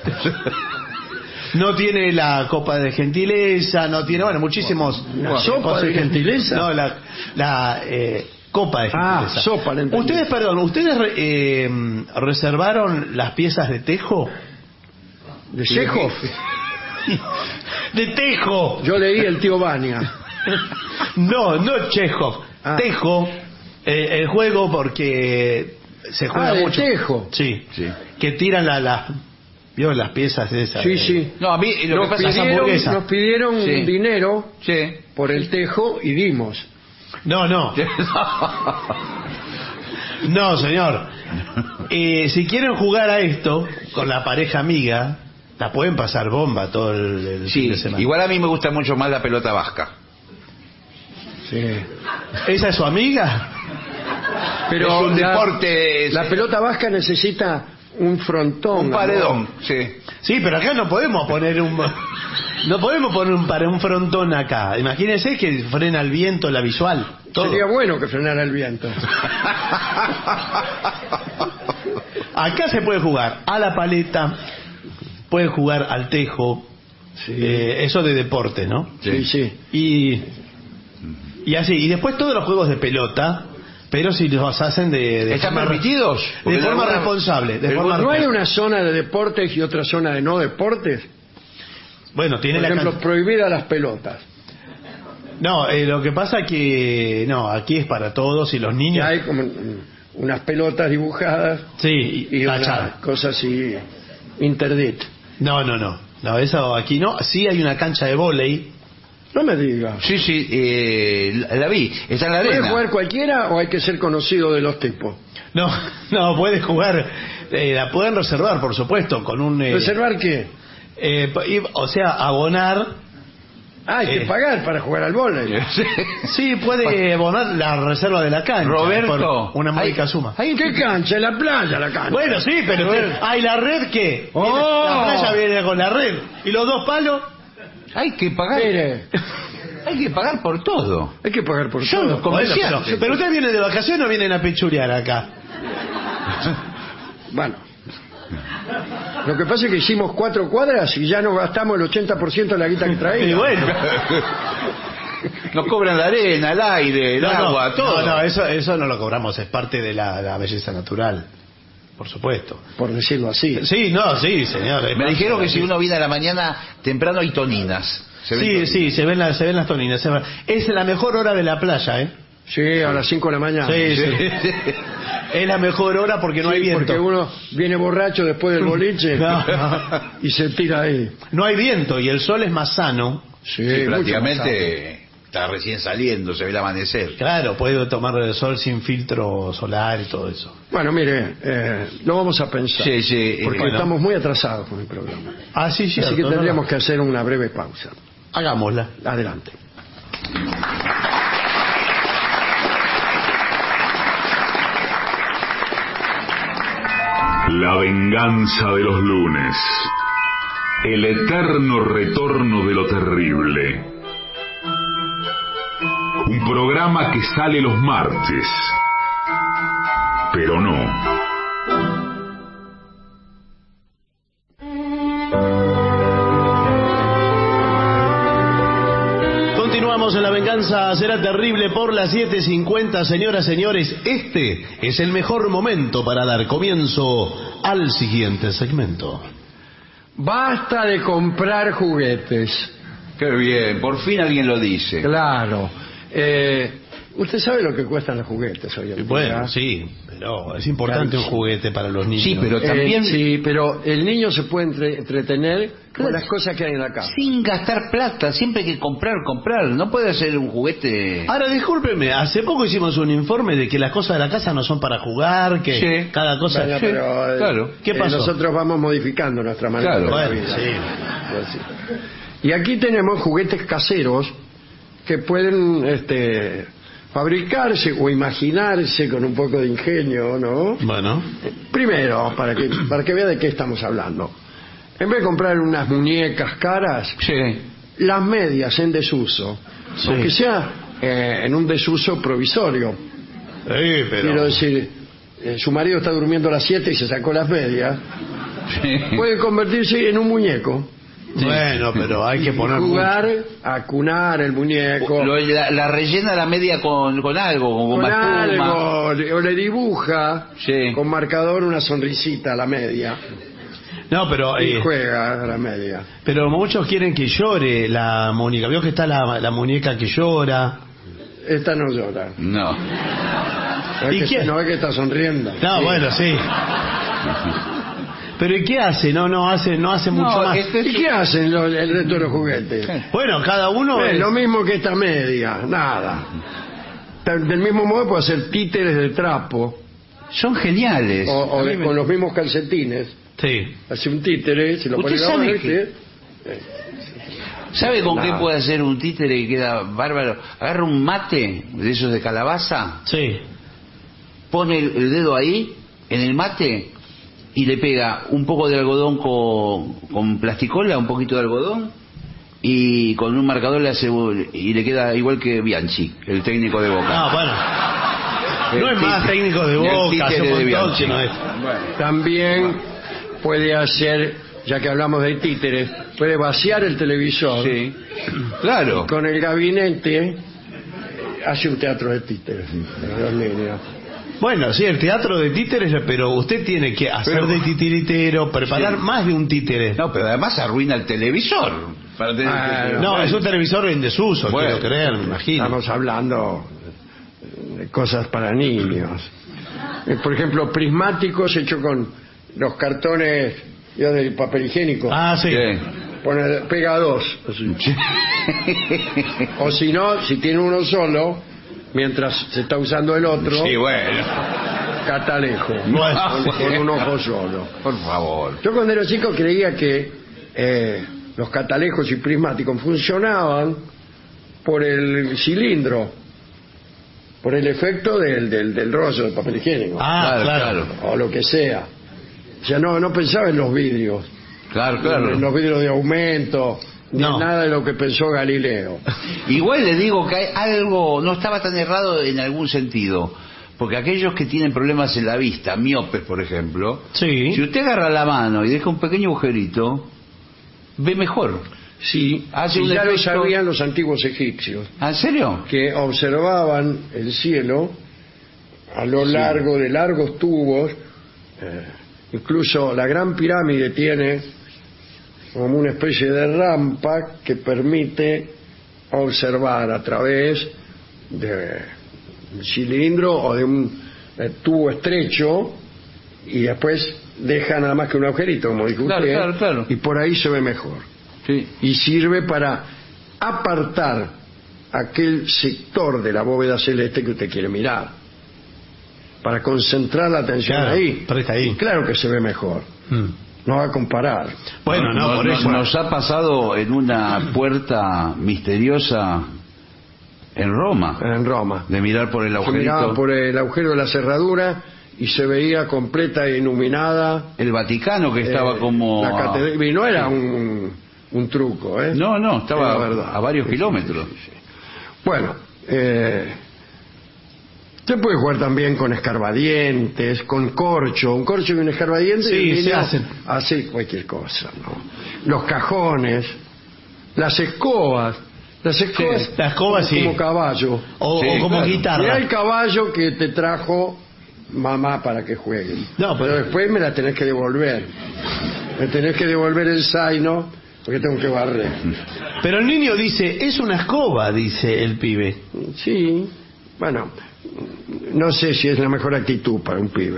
no tiene la copa de gentileza, no tiene, bueno, muchísimos. ¿La sopa de gentileza? No, la, la eh, copa de Ah, gentileza. sopa, la entendí. Ustedes, perdón, ¿ustedes re- eh, reservaron las piezas de tejo? ¿De Chekhov? ¡De tejo! Yo leí el tío Bania. No, no Chekhov. Ah. Tejo, eh, el juego porque se juega Ah, de mucho. tejo. Sí, Sí. que tiran la, la, ¿vio las piezas esas? Sí, de- sí. No, a mí lo Nos que pasa es pidieron, hamburguesa. nos pidieron Sí. dinero Sí. por el tejo y dimos. No, no. No, señor. Eh, si quieren jugar a esto con la pareja amiga, la pueden pasar bomba todo el, el fin Sí, de semana. igual a mí me gusta mucho más la pelota vasca. Sí. ¿Esa es su amiga? Pero Es un la, deporte... la pelota vasca necesita un frontón. Un paredón, sí. Sí, pero acá no podemos poner un... No podemos poner un, para un frontón acá. Imagínense que frena el viento, la visual. Todo. Sería bueno que frenara el viento. Acá se puede jugar a la paleta, puede jugar al tejo, Sí. eh, eso de deporte, ¿no? Sí, sí. Y, y así, y después todos los juegos de pelota, pero si los hacen de... de ¿Están forma- permitidos? De Porque forma alguna- responsable. De Pero forma ¿no hay responsable. una zona de deportes y otra zona de no deportes? Bueno, tiene Por la ejemplo, can- prohibida las pelotas. No, eh, lo que pasa que... No, aquí es para todos y los niños... Y hay como mm, unas pelotas dibujadas Sí, y una tachada. cosa así interdit. No, no, no. No, eso aquí no. Sí hay una cancha de vóley. No me digas. Sí, sí, eh, la, la vi. Está en la ¿Puede arena. jugar cualquiera o hay que ser conocido de los tipos? No, no, puedes jugar. Eh, la pueden reservar, por supuesto, con un... eh, ¿Reservar qué? eh, y- o sea, abonar... Ah, hay Eh. que pagar para jugar al vóley. Sí, puede abonar la reserva de la cancha. Roberto, por una módica hay- suma. hay- ¿Qué cancha? En la playa la cancha. Bueno, sí, pero Bueno. te- ¿hay la red qué? Oh. La playa viene con la red. ¿Y los dos palos? Hay que pagar. Mire, Hay que pagar por todo. hay que pagar por Yo todo. no- Bueno, pero, Comerciante. pero ustedes vienen de vacaciones o vienen a pechurear acá. Bueno. Lo que pasa es que hicimos cuatro cuadras y ya nos gastamos el ochenta por ciento de la guita que Y traíamos. bueno. Nos cobran la arena, el aire, el No, no, agua, todo. No, no, eso, eso no lo cobramos, es parte de la, la belleza natural. Por supuesto. Por decirlo así. Sí, no, sí, señor. es Me parte dijeron de que la si vida. uno viene a la mañana temprano hay toninas. Se ven Sí, toninas. sí, se ven, las, se ven las toninas. se ven- Es la mejor hora de la playa, ¿eh? Sí, a las cinco de la mañana. Sí, sí. Es la mejor hora porque no Sí, hay viento. porque uno viene borracho después del boliche No, no. y se tira ahí. No hay viento y el sol es más sano. Sí, Sí, mucho más prácticamente está recién saliendo, se ve el amanecer. Claro, puede tomar el sol sin filtro solar y todo eso. sano. Bueno, mire, eh, lo vamos a pensar. Sí, sí, Porque bueno. estamos muy atrasados con el programa. Ah, sí, sí. Así que tendríamos que hacer una breve pausa. Hagámosla. Adelante. La venganza de los lunes. El eterno retorno de lo terrible. Un programa que sale los martes. Pero no. Continuamos en La Venganza Será Terrible por las siete cincuenta. Señoras, señores, este es el mejor momento para dar comienzo al siguiente segmento. Basta de comprar juguetes. Qué bien, por fin alguien lo dice. Claro. Eh, usted sabe lo que cuestan los juguetes hoy en día. Bueno, sí, pero es importante Claro, un juguete para los niños. Sí, pero Eh, también sí, pero el niño se puede entre- entretener con las cosas que hay en la casa. sin gastar plata, siempre hay que comprar, comprar. No puede ser un juguete. Ahora, discúlpeme, hace poco hicimos un informe de que las cosas de la casa no son para jugar, que Sí. cada cosa... Bueno, Sí. pero, eh, claro. ¿Qué eh, pasó? nosotros vamos modificando nuestra manera Claro. de ver la Bueno, vida. sí. Pues sí. Y aquí tenemos juguetes caseros que pueden este, fabricarse o imaginarse con un poco de ingenio, ¿no? Bueno, Primero, para que, para que vea de qué estamos hablando. En vez de comprar unas muñecas caras, Sí. las medias en desuso, Sí. aunque sea eh, en un desuso provisorio. sí, pero... Quiero decir, eh, su marido está durmiendo a las siete y se sacó las medias, Sí. puede convertirse en un muñeco. Bueno, pero hay que poner... Jugar a cunar el muñeco. Lo- la, la rellena la media con, con algo, con, con goma espuma. algo, le- o le dibuja Sí. con marcador una sonrisita a la media No, pero... y eh, juega a la media. Pero muchos quieren que llore la muñeca. Veo que está la, la muñeca que llora. Esta no llora. No. No ¿Y es, que, quién? no es que está sonriendo. No, Sí. bueno, sí. Pero ¿y qué hace? No, no hace, no hace mucho más. este es- ¿Y qué hacen los- el resto de los juguetes? Bueno, cada uno Eh, es- lo mismo que esta media, nada. Ta- Del mismo modo puede hacer títeres de trapo Son geniales. o, o A de- mí me- con los mismos calcetines. Sí. Hace un títere, se lo ¿Usted pone en la sabe mano, que- ¿sí? ¿Sabe con qué Nada. puede hacer un títere que queda bárbaro? Agarra un mate de esos de calabaza, Sí. pone el, el dedo ahí, en el mate, y le pega un poco de algodón con, con plasticola, un poquito de algodón, y con un marcador le hace y le queda igual que Bianchi, el técnico de Boca. Ah, bueno. No es más técnico de Boca, hace un montón que no es. Bueno, también puede hacer, ya que hablamos de títeres, puede vaciar el televisor. Sí, claro. Con el gabinete hace un teatro de títeres para los niños. Bueno, sí, el teatro de títeres, pero usted tiene que hacer pero, de titiritero, preparar sí. más de un títere. No, pero además arruina el televisor. Para tener ah, no, bueno. Es un televisor en desuso, bueno, quiero creer, me imagino. Estamos hablando de cosas para niños. Por ejemplo, prismáticos hechos con los cartones ya del papel higiénico. Ah, sí. sí. Pone, pega dos. O si no, si tiene uno solo, mientras se está usando el otro, sí, bueno. catalejo, bueno, con, con un ojo solo. Por favor. Yo cuando era chico creía que eh, los catalejos y prismáticos funcionaban por el cilindro, por el efecto del, del, del rollo de papel higiénico. Ah, claro, claro. O lo que sea. O sea, no, no pensaba en los vidrios. Claro, claro. En los vidrios de aumento. No. Nada de lo que pensó Galileo. Igual le digo que hay algo, no estaba tan errado en algún sentido, porque aquellos que tienen problemas en la vista, miopes por ejemplo, sí. si usted agarra la mano y deja un pequeño agujerito, ve mejor. Sí, hace y un ya efecto... lo sabían los antiguos egipcios. ¿Ah, en serio? Que observaban el cielo a lo largo sí. de largos tubos. Eh, incluso la Gran Pirámide tiene como una especie de rampa que permite observar a través de un cilindro o de un eh, tubo estrecho, y después deja nada más que un agujerito, como dijo claro, usted, claro, claro. y por ahí se ve mejor. Sí. Y sirve para apartar aquel sector de la bóveda celeste que usted quiere mirar, para concentrar la atención claro, ahí. Pero está ahí. Y claro que se ve mejor. Mm. No va a comparar. Bueno, no, no por no, eso. Nos ha pasado en una puerta misteriosa en Roma. En Roma. De mirar por el agujerito. Se miraba por el agujero de la cerradura y se veía completa e iluminada. El Vaticano, que estaba eh, como... La catedral, y no era un, un truco, ¿eh? No, no, estaba verdad. a varios sí, kilómetros. Sí, sí, sí. Bueno, eh... usted puede jugar también con escarbadientes, con corcho, un corcho y un escarbadiente. Sí, y se hacen. Hace cualquier cosa, ¿no? Los cajones, las escobas. Las escobas, sí, la escoba, como, sí. como caballo. O, sí, o como claro. guitarra. Mira el caballo que te trajo mamá para que jueguen. No, pero... pero después me la tenés que devolver. Me tenés que devolver el zaino porque tengo que barrer. Pero el niño dice, es una escoba, dice el pibe. Sí, bueno... no sé si es la mejor actitud para un pibe.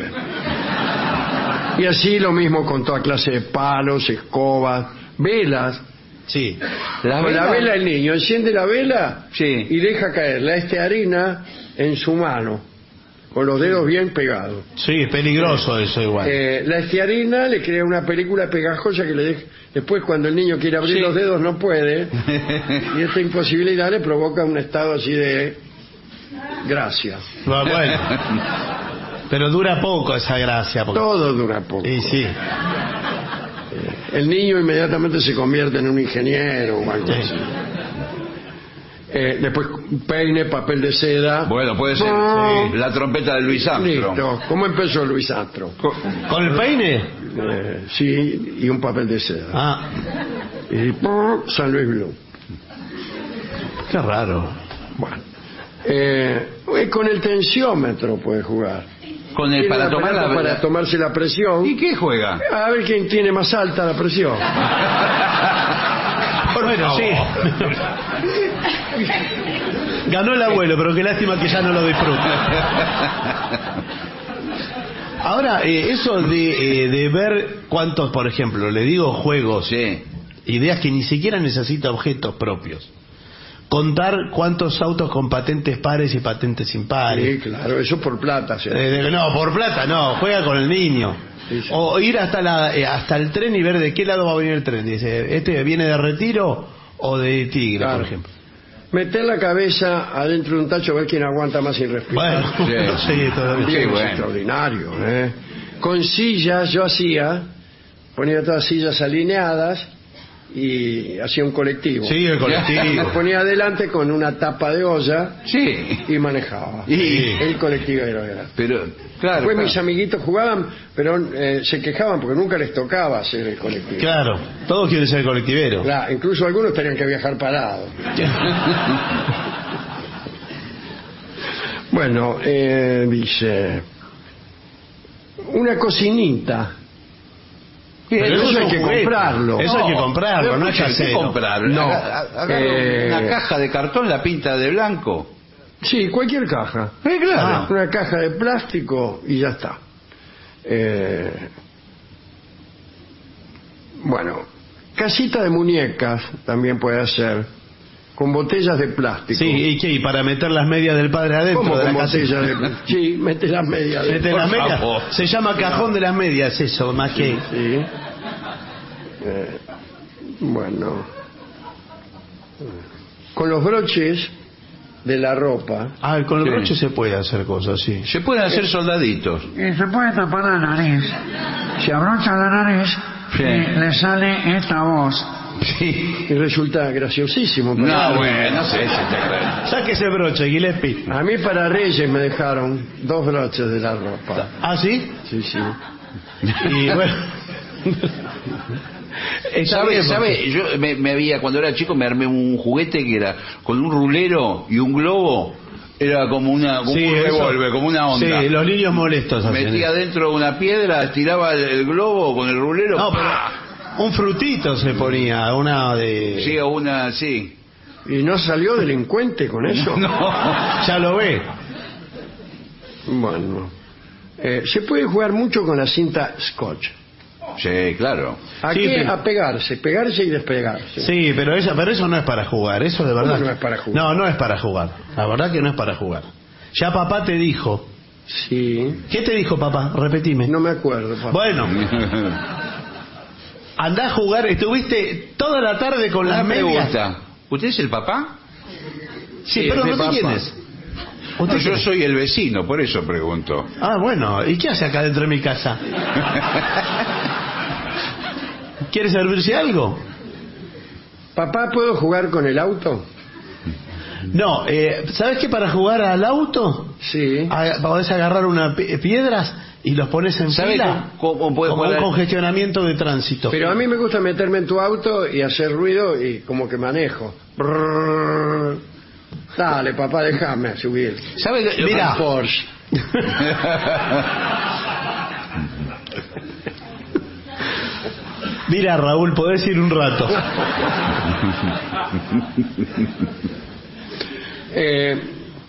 Y así lo mismo con toda clase de palos, escobas, velas. Sí. La con vela, la vela el niño enciende la vela sí. y deja caer la estearina en su mano, con los dedos bien pegados. Sí, es peligroso eh, eso igual. Eh, la estearina le crea una película pegajosa que le deja... Después cuando el niño quiere abrir sí. los dedos no puede, y esta imposibilidad le provoca un estado así de... gracia. Bueno, pero dura poco esa gracia. Porque... todo dura poco. Y sí. El niño inmediatamente se convierte en un ingeniero o algo sí. así. Eh, después peine, papel de seda. Bueno, puede ser oh. sí. la trompeta de Luis Armstrong. Listo. ¿Cómo empezó Luis Armstrong? ¿Con el peine? Eh, sí, y un papel de seda. Ah. Y ¡pum! San Luis Blue. Qué raro. Bueno. Eh, con el tensiómetro puede jugar. Con el para tomar la... para tomarse la presión. ¿Y qué juega? A ver quién tiene más alta la presión. Bueno, sí. Ganó el abuelo, pero qué lástima que ya no lo disfruta. Ahora, eh, eso de, eh, de ver cuántos, por ejemplo, le digo juegos, sí. ideas que ni siquiera necesita objetos propios. Contar cuántos autos con patentes pares y patentes impares. Sí, claro, eso por plata. ¿Sí? Eh, no, por plata no, juega con el niño. Sí, sí. O ir hasta la eh, hasta el tren y ver de qué lado va a venir el tren. Dice, ¿este viene de Retiro o de Tigre, claro. por ejemplo? Meter la cabeza adentro de un tacho a ver quién aguanta más sin respirar. Bueno, sí, sí, todavía. sí, bueno. Es extraordinario, ¿eh? con sillas, yo hacía, ponía todas sillas alineadas y hacía un colectivo. Sí, el colectivo. Me ponía adelante con una tapa de olla Sí. y manejaba. Y- El colectivero era. Pero, claro. Después claro. mis amiguitos jugaban, pero eh, se quejaban porque nunca les tocaba hacer el colectivo. Claro, todos quieren ser colectiveros. Claro, incluso algunos tenían que viajar parados. Bueno, eh, dice... Una cocinita. Pero Pero eso es hay un que juguete. comprarlo. Eso hay que comprarlo, no es hay que casero. comprarlo. No. Aga- agarra Eh, una caja de cartón, la pinta de blanco. Sí, cualquier caja. Eh, claro. Ah, una caja de plástico y ya está. Eh, bueno, casita de muñecas también puede hacer, con botellas de plástico. Sí, ¿y qué? ¿Y para meter las medias del padre adentro ¿Cómo de la con casa? botellas de plástico? Sí, mete las medias. Mete Por las medias. favor. Se llama cajón de las medias, eso, más que... Sí. Eh, bueno. Con los broches de la ropa. Ah, con el Sí. broche se puede hacer cosas, sí. Se pueden hacer soldaditos. Y se puede tapar la nariz. Se abrocha la nariz Sí. y le sale esta voz. Sí. Y resulta graciosísimo. pero- No, bueno, no sé si te Saque ese broche, Gillespie. A mí para Reyes me dejaron dos broches de la ropa. ¿Ah, sí? Sí, sí. Y bueno... Está ¿Sabe? bien, ¿Sabe? Yo me, me había, cuando era chico, me armé un juguete que era con un rulero y un globo. Era como una como Sí, un eso- revólver, como una onda. Sí, los niños molestos hacen Metía eso. dentro una piedra, estiraba el, el globo con el rulero. No, ¡pah! pero un frutito se ponía, una de... Sí, o una, sí. ¿Y no salió delincuente con eso? No. Ya lo ve. Bueno. Eh, se puede jugar mucho con la cinta Scotch. Sí, claro. ¿A Sí, qué? pero- A pegarse, pegarse y despegarse. Sí, pero eso, pero eso no es para jugar, eso de verdad. no es para jugar? No, no es para jugar. La verdad que no es para jugar. Ya papá te dijo. Sí. ¿Qué te dijo papá? Repetime. No me acuerdo, papá. Bueno, andá a jugar, estuviste toda la tarde con Una las medias. pregunta. ¿Usted es el papá? Sí, Sí, pero es no de sé quién papá. es. No, ¿Usted yo quién es? soy el vecino, por eso pregunto. Ah, bueno, ¿y qué hace acá dentro de mi casa? ¿Quiere servirse algo? Papá, ¿puedo jugar con el auto? No, eh, ¿sabes qué? Para jugar al auto, Sí. a- podés agarrar unas piedras y los pones en ¿Sabe fila cómo- cómo puede como jugar un al- congestionamiento de tránsito. Pero a mí me gusta meterme en tu auto y hacer ruido y como que manejo. Brrr. Dale, papá, déjame subir. ¿Sabe? lo- Mira. Al Porsche. Mira, Raúl, podés ir un rato. Eh,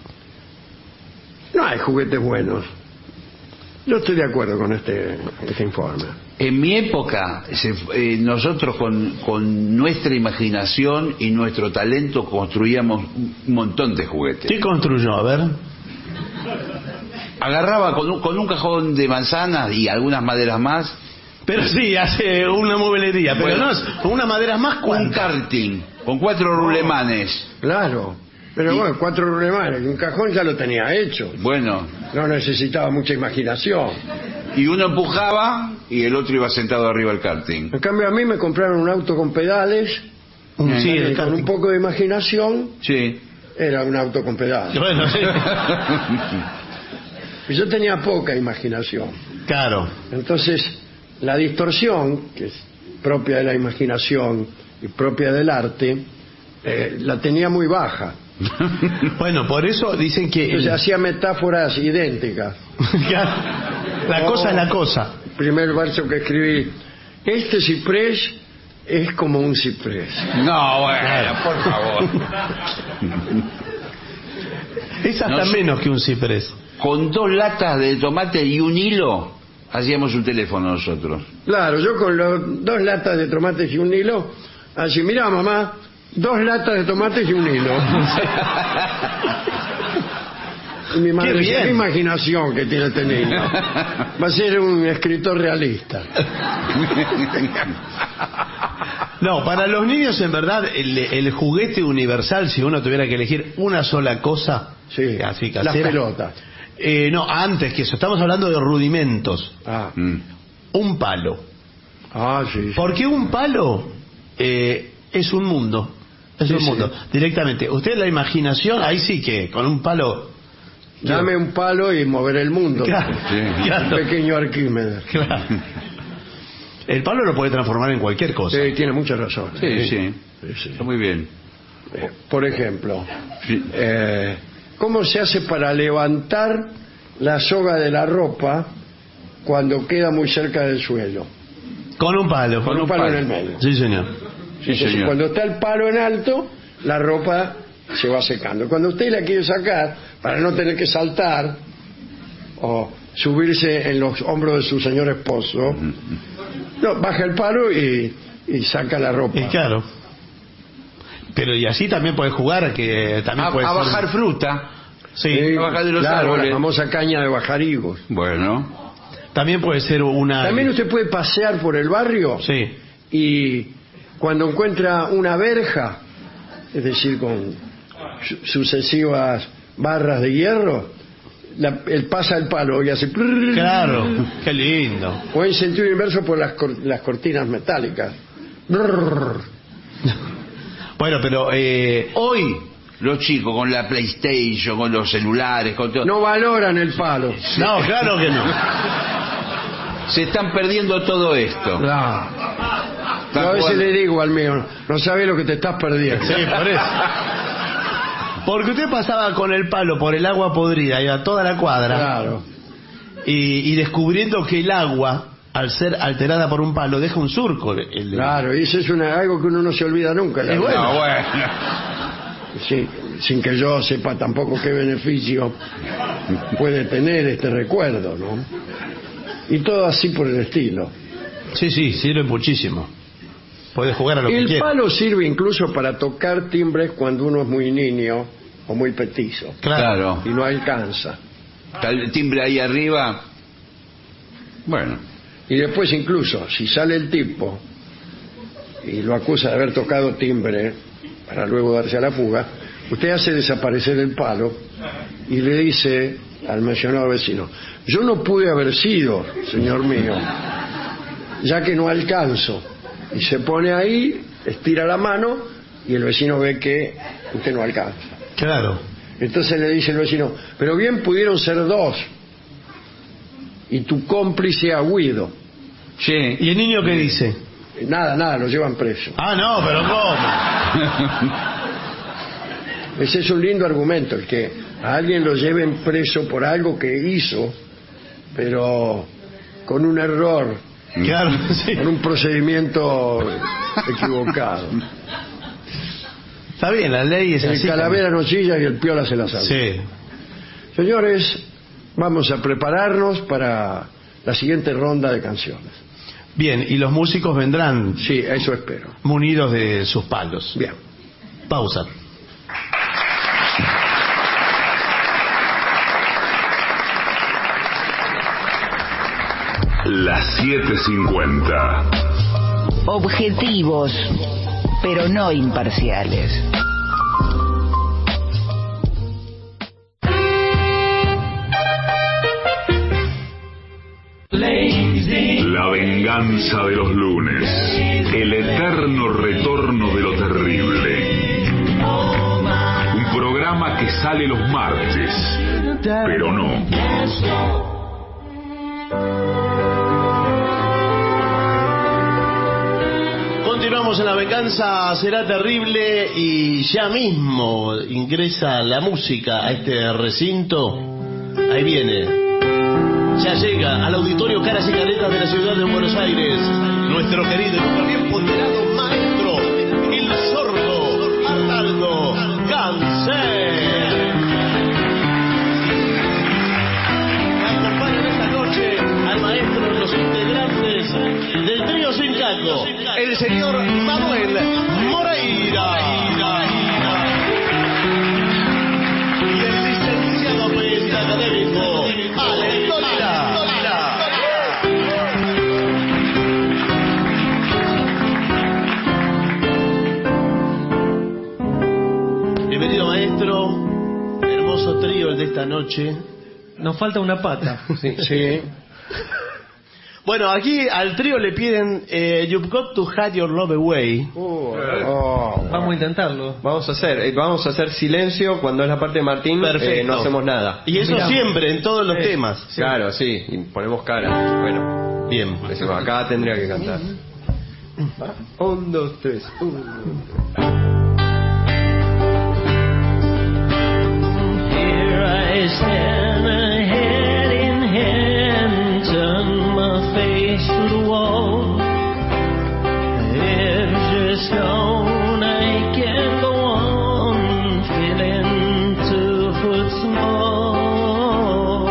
no hay juguetes buenos. Yo estoy de acuerdo con este, este informe. En mi época, se- eh, nosotros con, con nuestra imaginación y nuestro talento construíamos un montón de juguetes. ¿Qué construyó? A ver. Agarraba con un, con un cajón de manzanas y algunas maderas más, Pero sí, hace una mueblería, pero Bueno. no es con una madera más un cuánta. karting con cuatro rulemanes. Claro. Pero Y- bueno, cuatro rulemanes, un cajón ya lo tenía hecho. Bueno, No necesitaba mucha imaginación. y uno empujaba y el otro iba sentado arriba del karting. En cambio, a mí me compraron un auto con pedales. Un- sí, y el con karting. un poco de imaginación, Sí. era un auto con pedales. Bueno, sí. Y yo tenía poca imaginación. Claro. Entonces, la distorsión, que es propia de la imaginación y propia del arte, eh, la tenía muy baja. Bueno, por eso dicen que... Entonces, hacía metáforas idénticas. Claro. La cosa es la cosa. El primer verso que escribí, este ciprés es como un ciprés. No, bueno, por favor. Es hasta No sé. menos que un ciprés. Con dos latas de tomate y un hilo hacíamos un teléfono nosotros. Claro, yo con los, dos latas de tomates y un hilo, así, mira mamá, dos latas de tomates y un hilo. Y mi madre Qué decía, bien. qué imaginación que tiene este niño. Va a ser un escritor realista. No, para los niños en verdad el, el juguete universal, si uno tuviera que elegir una sola cosa, Sí, así las casera, pelotas. Eh, no, antes que eso, estamos hablando de rudimentos. Ah, Mm. Un palo. ah sí. sí. Porque un palo eh, es un mundo. Es Sí, un sí. mundo. Directamente. Usted la imaginación, ahí sí que con un palo. Dame un palo y mover el mundo. Claro, Un claro, pequeño Arquímedes. claro. El palo lo puede transformar en cualquier cosa. Sí, tiene mucha razón. Sí, sí. Sí, sí. Está muy bien. Eh, por ejemplo, Sí. eh, ¿cómo se hace para levantar la soga de la ropa cuando queda muy cerca del suelo? Con un palo. Con un palo en el medio. Sí, señor. Sí, Entonces, señor. cuando está el palo en alto, la ropa se va secando. Cuando usted la quiere sacar, para no tener que saltar o subirse en los hombros de su señor esposo, no, baja el palo y, y saca la ropa. Y claro. Pero y así también puede jugar, que también A, puede a ser- bajar fruta. Sí. Sí, a bajar de los claro, árboles. la famosa caña de bajar higos. Bueno. También puede ser una. También usted puede pasear por el barrio Sí. y cuando encuentra una verja, es decir, con su- sucesivas barras de hierro, la- él pasa el palo y hace... prrrr. Claro. Qué lindo. O en sentido inverso por las, cor- las cortinas metálicas. Brrr. Bueno, pero eh, Hoy, los chicos con la PlayStation, con los celulares, con todo, No valoran el palo. no, claro que no. se están perdiendo todo esto. No. Están Yo a veces jugando- le digo al mío, no sabes lo que te estás perdiendo. Sí, por eso. Porque usted pasaba con el palo por el agua podrida, iba toda la cuadra, Claro. y, y descubriendo que el agua, al ser alterada por un palo, deja un surco. El- el- Claro, y eso es una, algo que uno no se olvida nunca. la Y verdad. No, bueno. Sí, sin que yo sepa tampoco qué beneficio puede tener este recuerdo, ¿no? Y todo así por el estilo. Sí, sí, sirve muchísimo. Puede jugar a lo que El quiera. palo sirve incluso para tocar timbres cuando uno es muy niño o muy petizo Claro. y no alcanza. Está el timbre ahí arriba. Bueno. Y después incluso, si sale el tipo y lo acusa de haber tocado timbre para luego darse a la fuga, usted hace desaparecer el palo y le dice al mencionado vecino: yo no pude haber sido, señor mío, ya que no alcanzo. Y se pone ahí, estira la mano y el vecino ve que usted no alcanza. Claro. Entonces le dice el vecino: pero bien pudieron ser dos y tu cómplice a Guido. Sí. ¿Y el niño qué dice? Nada, nada, lo llevan preso. Ah, no, pero ¿cómo? Ese es un lindo argumento, el que a alguien lo lleven preso por algo que hizo, pero con un error, Claro, sí. con un procedimiento equivocado. Está bien, la ley es El así. calavera no chilla y el piola se la sabe. Sí. Señores, vamos a prepararnos para la siguiente ronda de canciones. Bien, y los músicos vendrán Sí, eso espero. munidos de sus palos. Bien. Pausa. Las siete cincuenta. Objetivos, pero no imparciales. La venganza de los lunes. El eterno retorno de lo terrible. Un programa que sale los martes, pero no. Continuamos en La Venganza Será Terrible y ya mismo ingresa la música a este recinto. Ahí viene. Ya llega al auditorio Caras y Caretas de la ciudad de Buenos Aires nuestro querido y nuestro bien ponderado maestro, el sordo Arnaldo Ganser. Acompañan esta noche al maestro de los integrantes del trío Sin Caco, el señor Manuel Moreira. Y el licenciado periodista académico Alex Dolina. Bienvenido, maestro. Hermoso trío el de esta noche. Nos falta una pata. Sí. sí. Bueno, aquí al trío le piden eh, You've Got to Hide Your Love Away. Uh, oh, vamos a intentarlo. Vamos a hacer, eh, vamos a hacer silencio cuando es la parte de Martín. Perfecto. Eh, no hacemos nada. Y eso Mirá. siempre, en todos los Sí. temas. Sí. Claro, sí, y ponemos cara. Bueno, bien. Decimos, acá tendría que cantar. ¿Va? Un, dos, tres. Un, dos, tres. Here I stand, head in hand, turn my face to the wall. Edge is gone, I can't go on, feeling two foot small.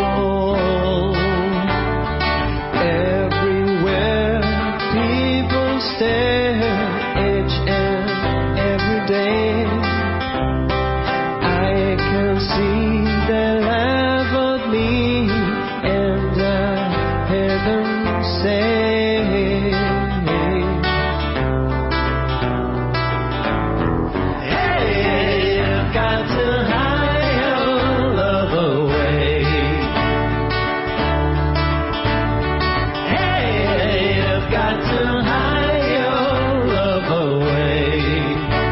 Everywhere people stare, each and every day. I can see they laugh at me, and I hear them say, hey, you've got to hide your love away. Hey, you've got to hide your love away.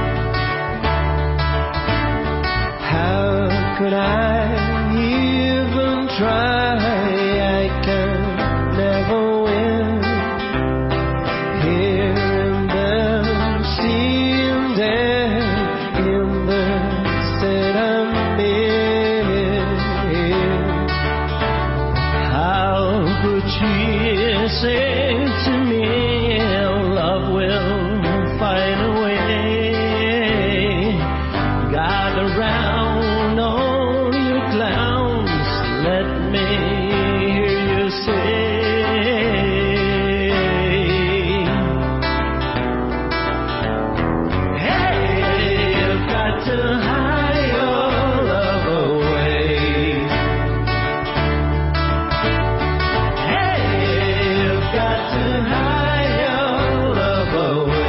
How could I even try? I can never win. Here and there, seeing there in the state I'm in. How could she say to me, love will find a way? Gather round all you clowns, let me hear you say, hey, you've got to hide your love away. Hey, you've got to hide your love away.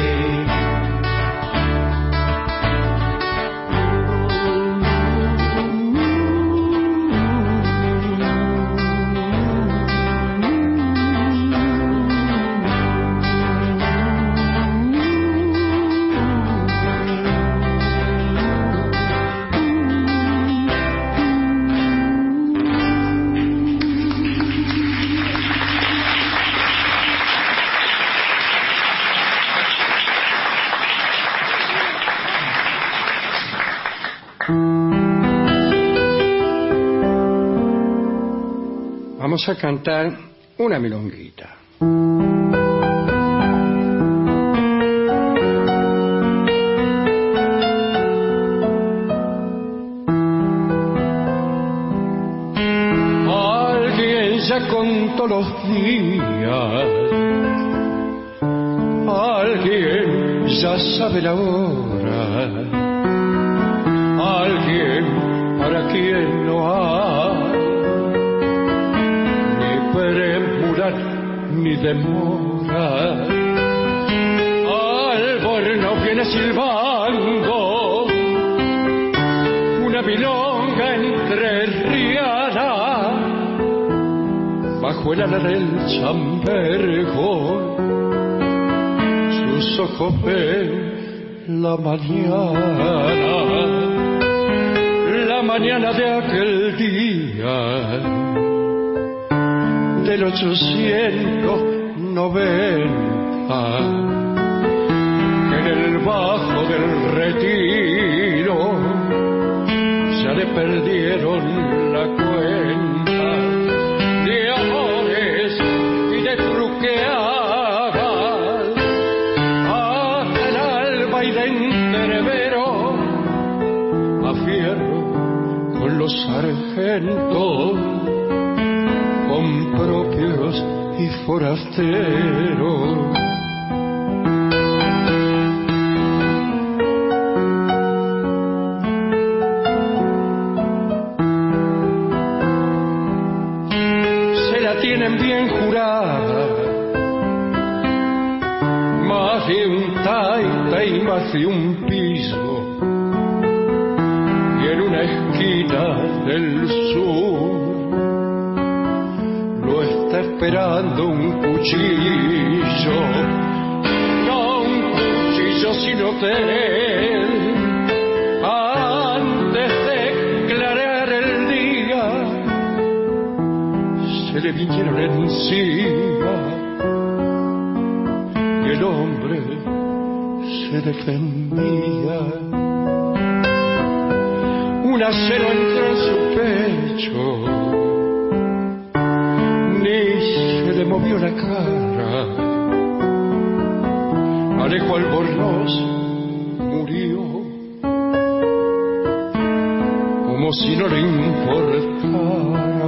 Vamos a cantar una milonguita. Alguien ya contó los días, alguien ya sabe la hora, alguien para quien no hay ni premura ni demora. Albornoz viene silbando una milonga entrerriana bajo el ala del chambergo. Sus ojos ven la mañana, la mañana de aquel día del ochocientos noventa, que en el bajo del retiro ya le perdieron la cuenta de amores y de truqueadas, hasta el alba y de entrevero a fierro con los sargentos, con propios y forasteros. Se la tienen bien jurada, más de un taita y más de un piso, y en una esquina del sur esperando un cuchillo, no un cuchillo sino hotel, antes de clarear el día, se le vinieron encima y el hombre se defendía. Un acero entró en su pecho, ni se le movió la cara. Alejo Albornoz murió como si no le importara.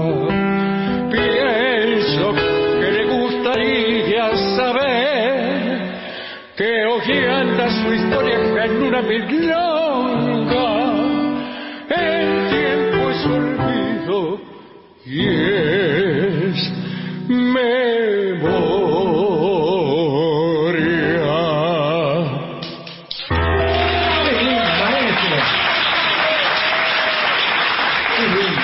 Pienso que le gustaría saber que hojeando su historia en una milonga, el tiempo es olvido y es memoria. ¡Qué lindo, maestro! ¡Qué lindo!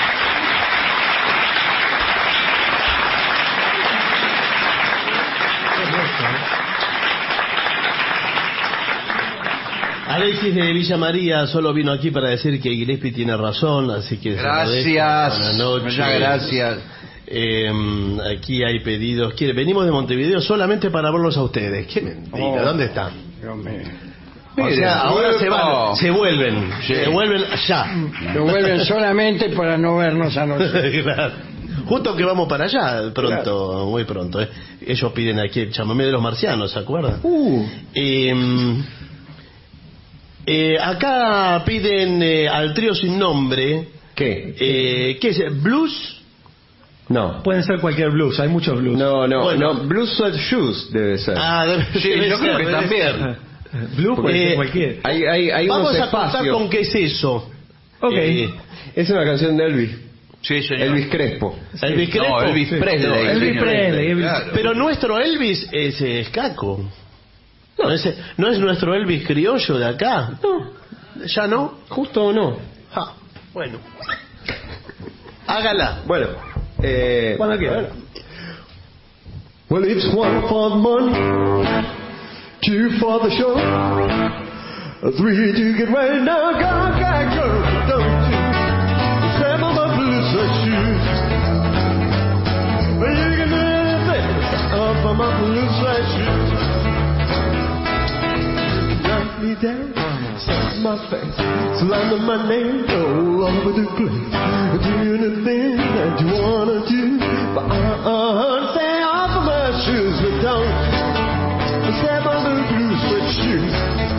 Alexis de Villa María solo vino aquí para decir que Gillespie tiene razón, así que... Gracias. Buenas noches. Muchas gracias. Eh, aquí hay pedidos. ¿Quiere? Venimos de Montevideo solamente para verlos a ustedes. ¿Qué mentira? Oh, ¿Dónde están? Dios mío. O sea, ahora se van, se vuelven, Sí. se vuelven ya. Se vuelven solamente para no vernos a nosotros. Claro. Justo que vamos para allá pronto, claro. Muy pronto. ¿eh? Ellos piden aquí el chamamé de los marcianos, ¿se acuerdan? Uh. Eh, eh, acá piden eh, al trío sin nombre. ¿Qué? Eh, ¿Qué es? ¿Blues? No. Pueden ser cualquier blues, hay muchos blues. No, no, Bueno. no. Blue Sweat Shoes debe ser. Ah, debe, Sí, debe yo ser, creo que debe también. ser. Blues puede Eh, ser cualquier. Hay, hay, hay Vamos unos a contar espacios. con qué es eso. Ok. Eh, Es una canción de Elvis. Sí, señor. Elvis Crespo. Elvis Crespo. No, Elvis Presley. No, Elvis señor. Presley, Elvis- Claro. Pero nuestro Elvis es, es Caco. No es, no es nuestro Elvis criollo de acá. No. ¿Ya no? Justo o no. Ah, bueno. Hágala. Bueno. Eh, Cuando quiera. bueno. Well, it's one for the money, two for the show, three to get ready now, go, go, go, don't you? Seven my blue suede shoes. Well, you can do anything uh, for my blue suede shoes. Knock me down, suck my face, slander my name all over the place. Do anything that you wanna do, but uh-uh, stay off of my shoes, but don't step on the blue suede shoes.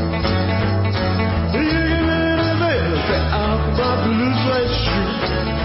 You can do anything, stay off of my blue suede shoes.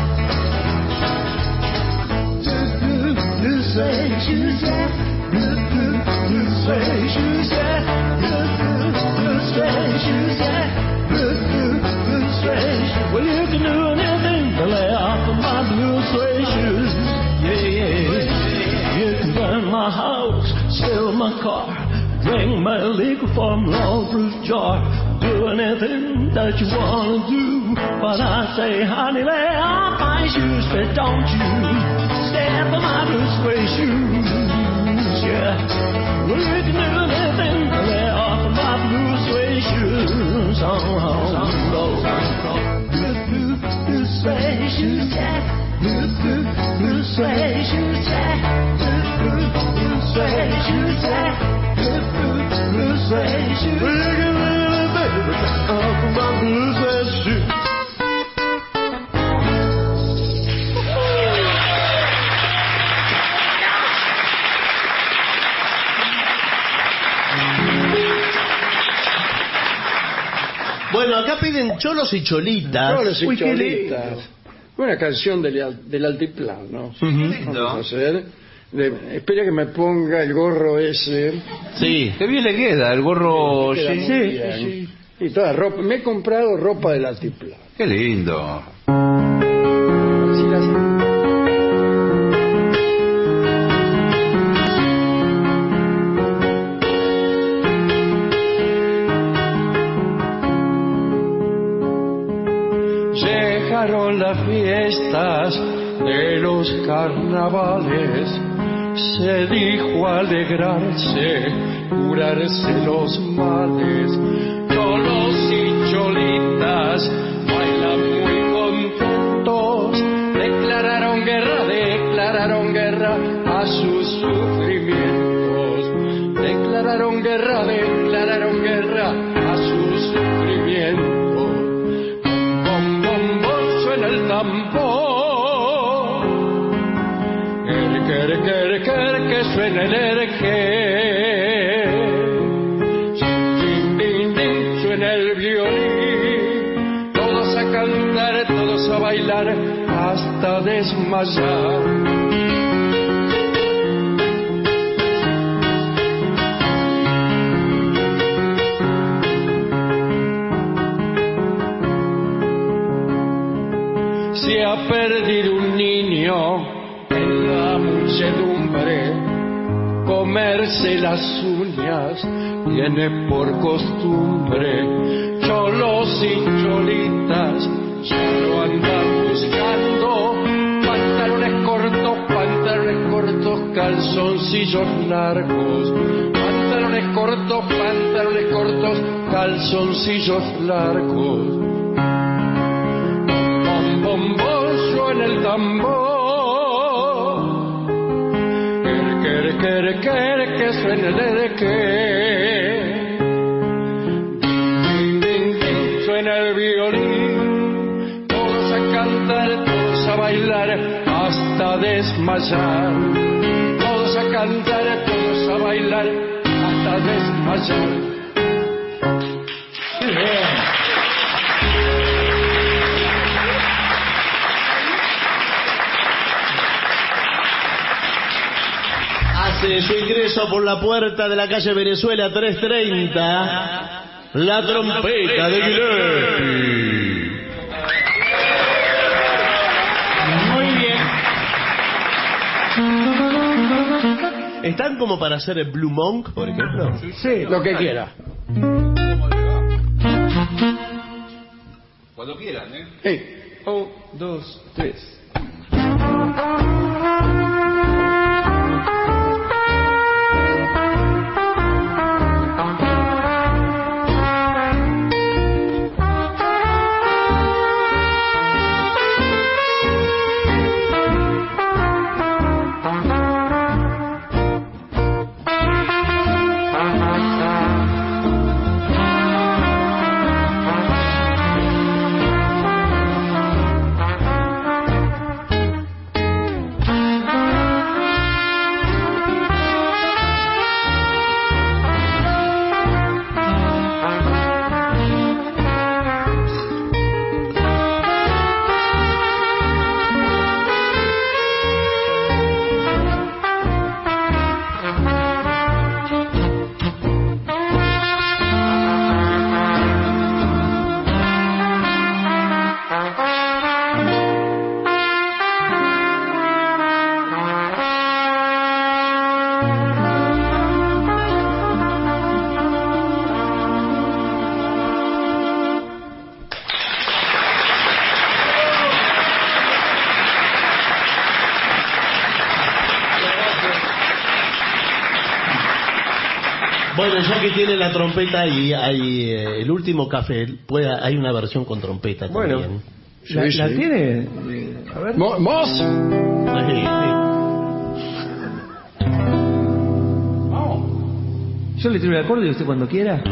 Blue, blue suede shoes, yeah. Blue, blue, blue suede shoes, yeah. Blue, blue, blue suede shoes, yeah. Blue, blue, blue suede shoes. Well, you can do anything to lay off of my blue suede shoes. Yeah, yeah. You can burn my house, steal my car, drink my liquor from Lord Bruce jar. Do anything that you wanna do, but I say, honey, lay off my shoes, but don't you step on my blue suede shoes. Yeah. Well, you can do anything to lay off of my blue suede shoes. Oh, oh, oh, oh. Blue, blue, blue suede shoes, yeah. Blue, blue, blue suede shoes, yeah. Blue, blue, blue suede shoes, yeah. Blue, blue, blue suede shoes. Well, you can do anything but take off my blue suede shoes. Bueno, acá piden cholos y cholitas. Cholos y Uy, qué cholitas. lindo. Una canción del, del altiplano. lindo. Vamos a hacer. De- espera que me ponga el gorro ese. Sí. Qué bien le queda el gorro. Queda Sí, muy sí, bien. sí. Y toda ropa. Me he comprado ropa del altiplano. Qué lindo. Así las- Llegaron las fiestas de los carnavales, se dijo alegrarse, curarse los males. Cholos y cholitas bailan muy contentos, declararon guerra, declararon guerra a sus sufrimientos, declararon guerra, declararon guerra a sus sufrimientos. Bom, bom, bom, suena el tambor, el quer, quer, quer, que suena el erque, din, din, din, suena el violín, todos a cantar, todos a bailar hasta desmayar. Se ha perdido un niño en la muchedumbre, comerse las uñas tiene por costumbre. Cholos y cholitas ya lo andan buscando, pantalones cortos, pantalones cortos, calzoncillos largos, pantalones cortos, pantalones cortos, calzoncillos largos. Bom, bom, suena el tambor, quer, quer, quer, quer, que suena el erque, din, din, din, suena el violín, todos a cantar, todos a bailar hasta desmayar, todos a cantar, todos a bailar hasta desmayar. Yeah. Hace su ingreso por la puerta de la calle Venezuela trescientos treinta, la trompeta de Gillespie. Muy bien. ¿Están como para hacer el Blue Monk, por ejemplo? Sí, lo que quiera. Cuando quieran, ¿eh? Sí. Un, dos, tres. Bueno, ya que tiene la trompeta ahí, hay eh, el último café, puede, hay una versión con trompeta bueno, también. ¿La, Sí, la sí. tiene? Eh, A ver. Mo- ¿Vos? Sí, sí. Yo le tiro el acorde y usted cuando quiera.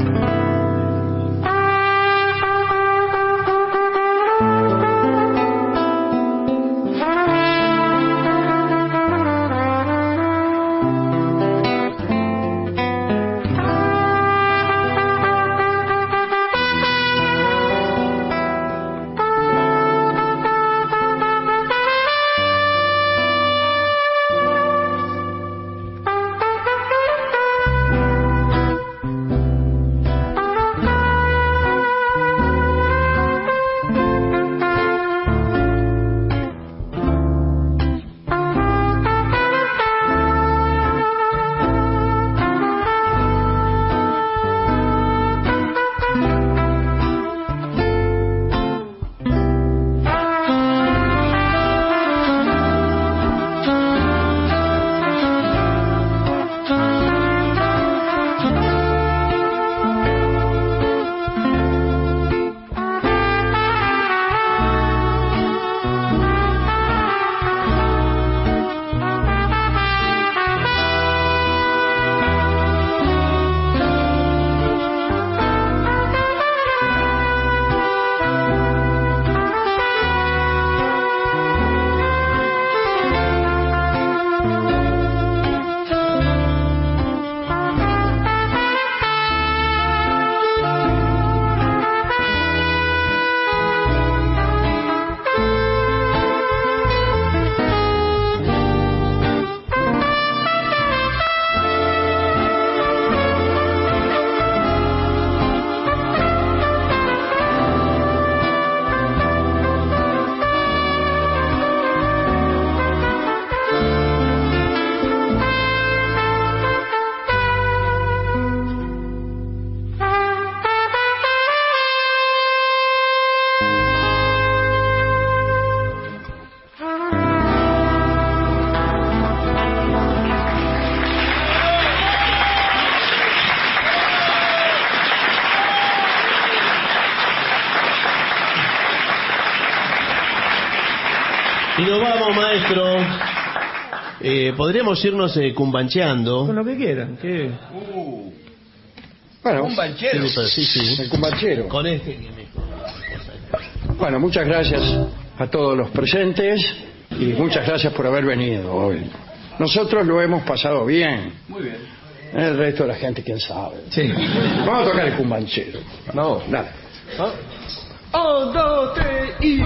Y nos vamos, maestro. Eh, podríamos irnos eh, cumbancheando. Con lo que quieran. ¿Qué? Uh. Bueno, cumbanchero. Sí, sí. El cumbanchero. Con este. Bueno, muchas gracias a todos los presentes y muchas gracias por haber venido hoy. Nosotros lo hemos pasado bien. Muy bien. El resto de la gente, quién sabe. Sí. Vamos a tocar el cumbanchero. No. Dale. Un, dos, tres y...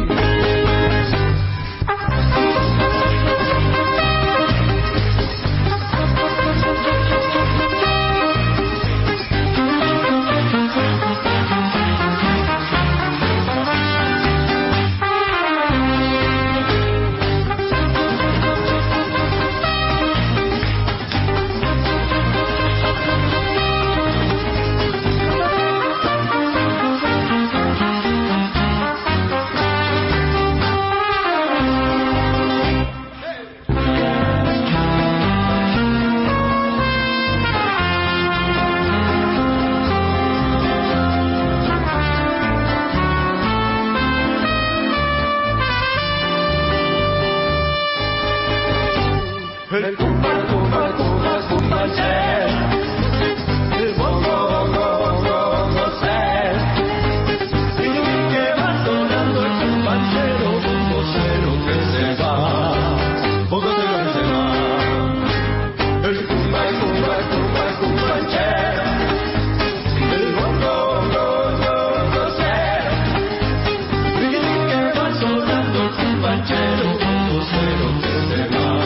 El cumba, cumba, cumba, cumbanché. El bongo, bongo, bongo, bongo sé. Y que va sonando el cumbanchero, bongocero que se va, bongocero que se va. El cumba, cumba, cumba, cumbanché. El bongo, bongo, bongo sé. Y que va sonando el cumbanchero, bongocero que se va.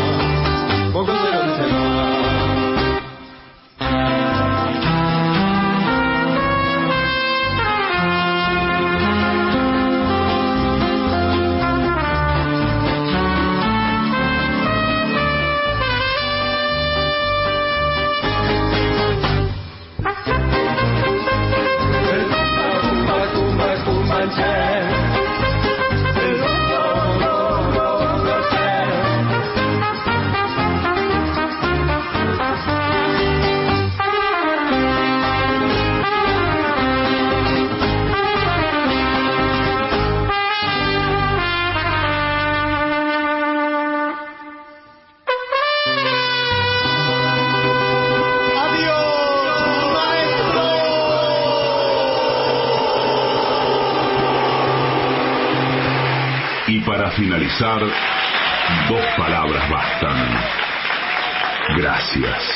Y para finalizar, dos palabras bastan. Gracias.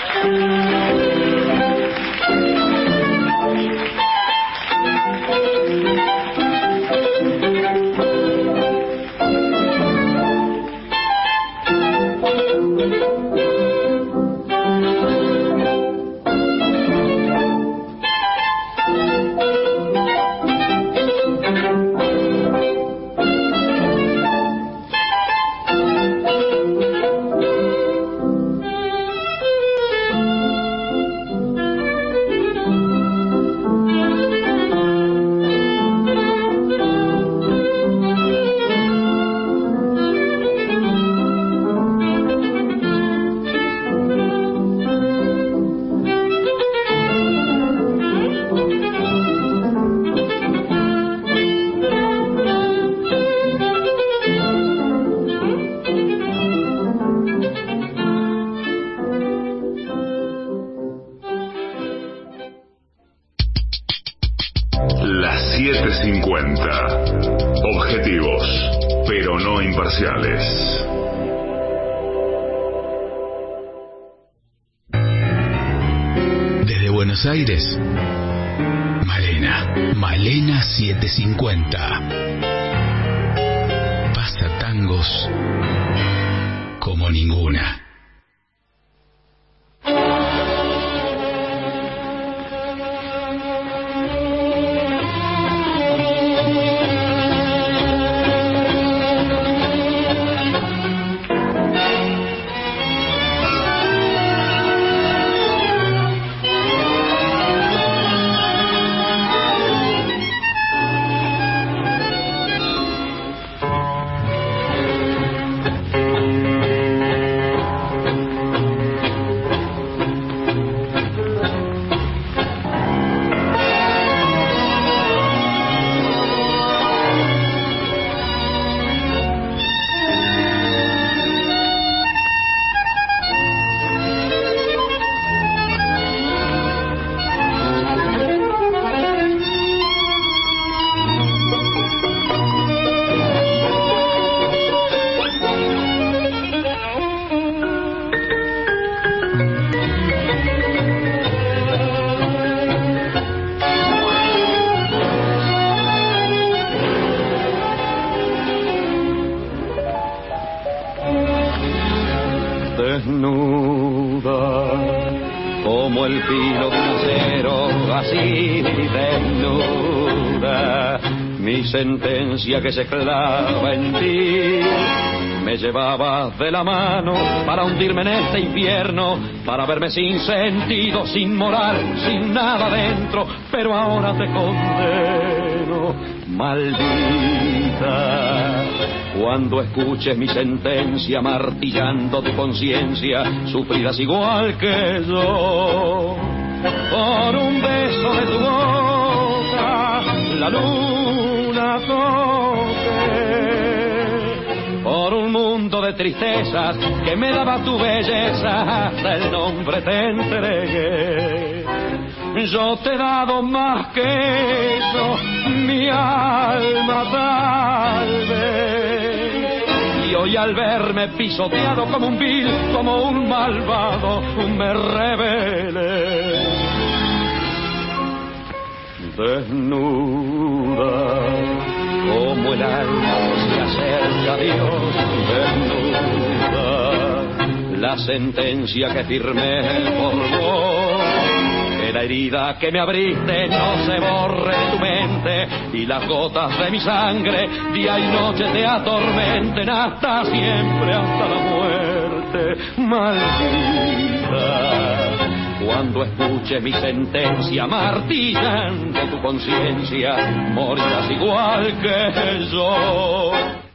siete cincuenta. Objetivos, pero no imparciales. Desde Buenos Aires, Malena, Malena setecientos cincuenta. Pasa tangos como ninguna. así desnuda. Mi sentencia que se clava en ti. Me llevabas de la mano para hundirme en este infierno, para verme sin sentido, sin moral, sin nada dentro. Pero ahora te condeno, maldita. Cuando escuches mi sentencia martillando tu conciencia, sufrirás igual que yo. Por un beso de tu boca, la luna toque. Por un mundo de tristezas que me daba tu belleza, hasta el nombre te entregué. Yo te he dado más que eso, mi alma tal vez. Y hoy al verme pisoteado como un vil, como un malvado, me rebelé. Desnuda, como el alma se acerca a Dios, desnuda, la sentencia que firmé por vos, que la herida que me abriste no se borre de tu mente, y las gotas de mi sangre día y noche te atormenten hasta siempre, hasta la muerte, maldita. Cuando escuches mi sentencia martillando tu conciencia, morirás igual que yo.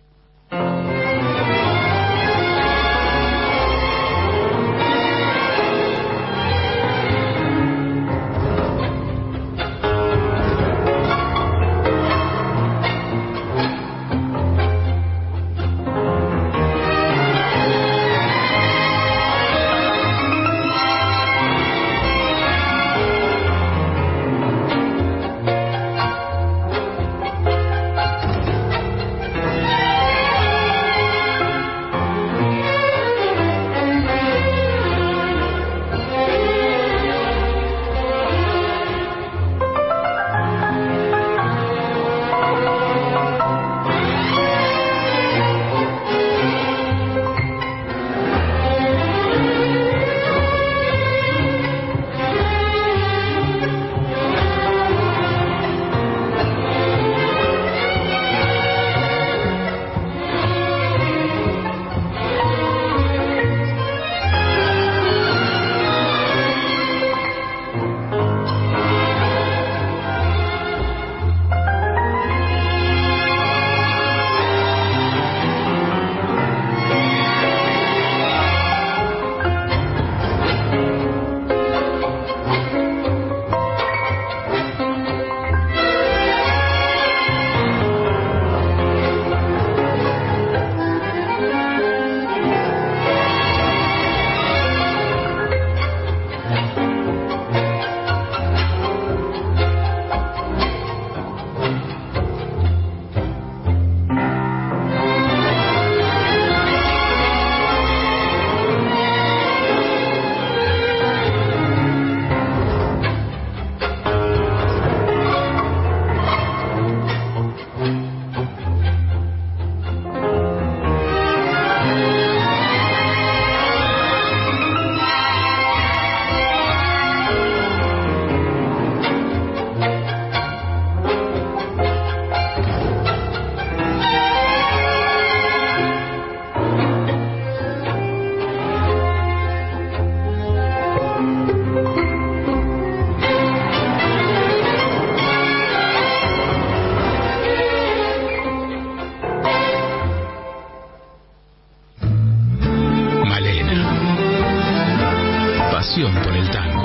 Por el tango.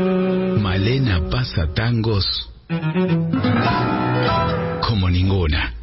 Malena pasa tangos como ninguna.